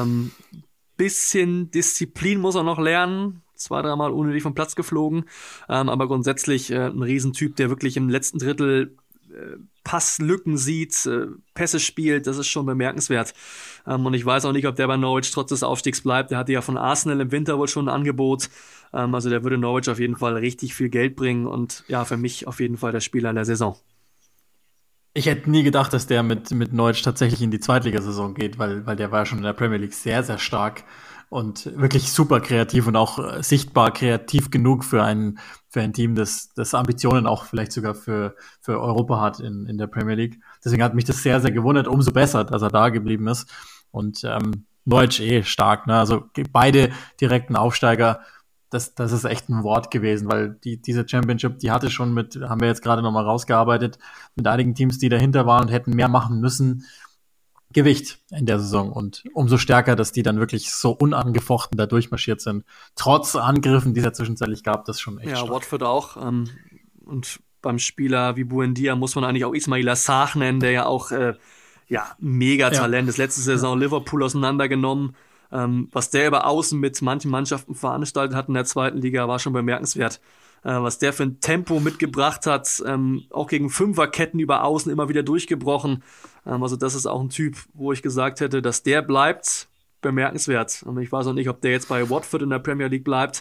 D: bisschen Disziplin muss er noch lernen. 2, 3 Mal unnötig vom Platz geflogen. Aber grundsätzlich ein Riesentyp, der wirklich im letzten Drittel Passlücken sieht, Pässe spielt, das ist schon bemerkenswert. Und ich weiß auch nicht, ob der bei Norwich trotz des Aufstiegs bleibt. Der hatte ja von Arsenal im Winter wohl schon ein Angebot. Also der würde Norwich auf jeden Fall richtig viel Geld bringen und ja, für mich auf jeden Fall der Spieler der Saison.
C: Ich hätte nie gedacht, dass der mit Norwich tatsächlich in die Zweitligasaison geht, weil der war schon in der Premier League sehr, sehr stark und wirklich super kreativ und auch sichtbar kreativ genug für ein Team, das Ambitionen auch vielleicht sogar für Europa hat in der Premier League. Deswegen hat mich das sehr, sehr gewundert. Umso besser, dass er da geblieben ist. Und Norwich stark, ne? Also beide direkten Aufsteiger, das ist echt ein Wort gewesen, weil diese Championship, die hatte schon haben wir jetzt gerade nochmal rausgearbeitet, mit einigen Teams, die dahinter waren und hätten mehr machen müssen, Gewicht in der Saison und umso stärker, dass die dann wirklich so unangefochten da durchmarschiert sind. Trotz Angriffen, die es ja zwischenzeitlich gab, das schon echt stark.
D: Ja, Watford auch. Und beim Spieler wie Buendia muss man eigentlich auch Ismaila Sarr nennen, der ja auch mega Talent ist. Letzte Saison Liverpool auseinandergenommen. Was der über Außen mit manchen Mannschaften veranstaltet hat in der zweiten Liga, war schon bemerkenswert. Was der für ein Tempo mitgebracht hat, auch gegen Fünferketten über Außen immer wieder durchgebrochen. Also das ist auch ein Typ, wo ich gesagt hätte, dass der bleibt, bemerkenswert. Und ich weiß auch nicht, ob der jetzt bei Watford in der Premier League bleibt.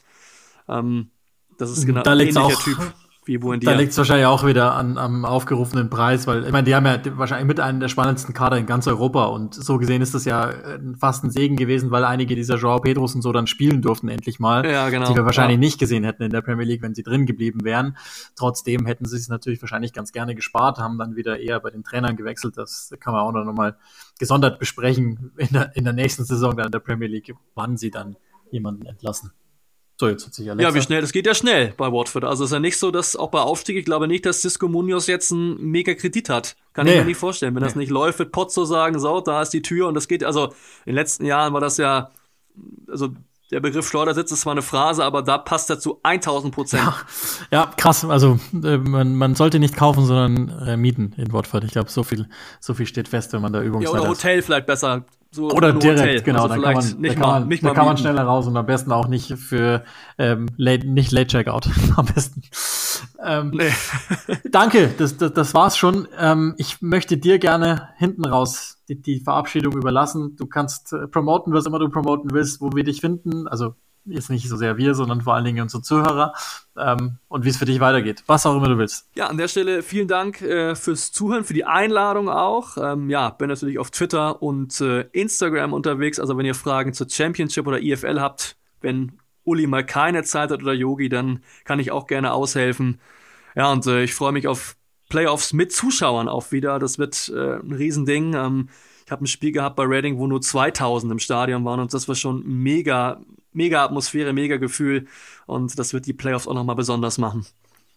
D: Das ist genau ein ähnlicher Typ wie Buendia.
C: Da liegt es wahrscheinlich auch wieder am aufgerufenen Preis, weil ich meine, die haben ja wahrscheinlich mit einem der spannendsten Kader in ganz Europa und so gesehen ist das ja fast ein Segen gewesen, weil einige dieser Joao Pedros und so dann spielen durften endlich mal,
D: ja, genau,
C: die wir wahrscheinlich nicht gesehen hätten in der Premier League, wenn sie drin geblieben wären. Trotzdem hätten sie es natürlich wahrscheinlich ganz gerne gespart, haben dann wieder eher bei den Trainern gewechselt. Das kann man auch noch mal gesondert besprechen in der nächsten Saison dann in der Premier League, wann sie dann jemanden entlassen. So, jetzt hat sich Alexa.
D: Ja, wie schnell, das geht ja schnell bei Watford. Also ist ja nicht so, dass auch bei Aufstieg, ich glaube nicht, dass Xisco Munoz jetzt einen mega Kredit hat. Kann ich mir nicht vorstellen. Wenn das nicht läuft, wird Pozzo sagen, so, da ist die Tür und das geht, also in den letzten Jahren war das ja, also der Begriff Schleudersitz ist zwar eine Phrase, aber da passt er zu 1000%.
C: Ja, krass. Also man sollte nicht kaufen, sondern mieten in Watford. Ich glaube, so viel steht fest, wenn man da Übungszeit hat.
D: Oder Hotel vielleicht besser. So
C: oder direkt,
D: Hotel.
C: Genau.
D: Also
C: da kann man schneller raus und am besten auch nicht für nicht Late Checkout. Am besten.
D: Nee.
C: Danke, das war's schon. Ich möchte dir gerne hinten raus die Verabschiedung überlassen. Du kannst promoten, was immer du promoten willst, wo wir dich finden. Also jetzt nicht so sehr wir, sondern vor allen Dingen unsere Zuhörer. Und wie es für dich weitergeht. Was auch immer du willst.
D: Ja, an der Stelle vielen Dank fürs Zuhören, für die Einladung auch. Bin natürlich auf Twitter und Instagram unterwegs. Also wenn ihr Fragen zur Championship oder IFL habt, wenn Uli mal keine Zeit hat oder Yogi, dann kann ich auch gerne aushelfen. Ja, und ich freue mich auf Playoffs mit Zuschauern auch wieder. Das wird ein Riesending. Ich habe ein Spiel gehabt bei Reading, wo nur 2000 im Stadion waren und das war schon mega Atmosphäre, mega Gefühl und das wird die Playoffs auch nochmal besonders machen.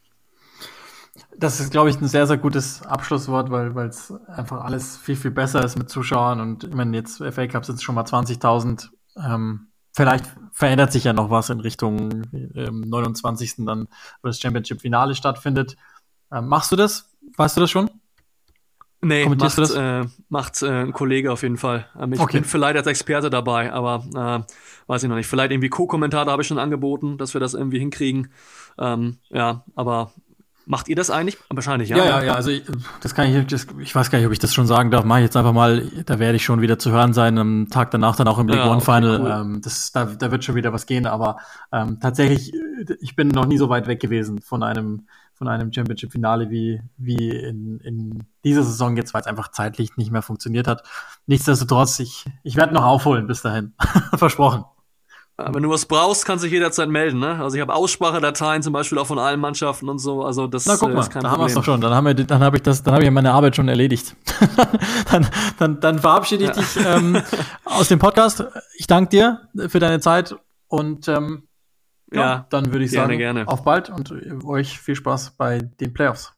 C: Das ist, glaube ich, ein sehr, sehr gutes Abschlusswort, weil es einfach alles viel, viel besser ist mit Zuschauern und ich meine, jetzt FA Cup sind es schon mal 20.000. Vielleicht verändert sich ja noch was in Richtung 29. dann, wo das Championship-Finale stattfindet. Machst du das? Weißt du das schon?
D: Nee,
C: Kommentierst du das?
D: macht ein Kollege auf jeden Fall. Ich
C: Okay.
D: bin vielleicht als Experte dabei, aber weiß ich noch nicht. Vielleicht irgendwie Co-Kommentator habe ich schon angeboten, dass wir das irgendwie hinkriegen. Ja, aber macht ihr das eigentlich? Wahrscheinlich, ja.
C: Ja, also das kann ich weiß gar nicht, ob ich das schon sagen darf. Mache ich jetzt einfach mal, da werde ich schon wieder zu hören sein, am Tag danach dann auch im League
D: Ja,
C: One
D: okay,
C: Final.
D: cool.
C: Da wird schon wieder was gehen, aber tatsächlich, ich bin noch nie so weit weg gewesen von einem Championship-Finale wie in dieser Saison jetzt, weil es einfach zeitlich nicht mehr funktioniert hat. Nichtsdestotrotz, ich werde noch aufholen bis dahin. Versprochen.
D: Ja, wenn du was brauchst, kannst du dich jederzeit melden, ne? Also ich habe Aussprachedateien zum Beispiel auch von allen Mannschaften und so. Also das
C: Na, guck mal,
D: ist kein
C: da haben wir es doch
D: Problem.
C: schon. Dann habe ich meine Arbeit schon erledigt. dann verabschiede ich dich aus dem Podcast. Ich danke dir für deine Zeit und
D: Ja,
C: dann würde ich
D: gerne,
C: sagen,
D: gerne.
C: auf bald und euch viel Spaß bei den Playoffs.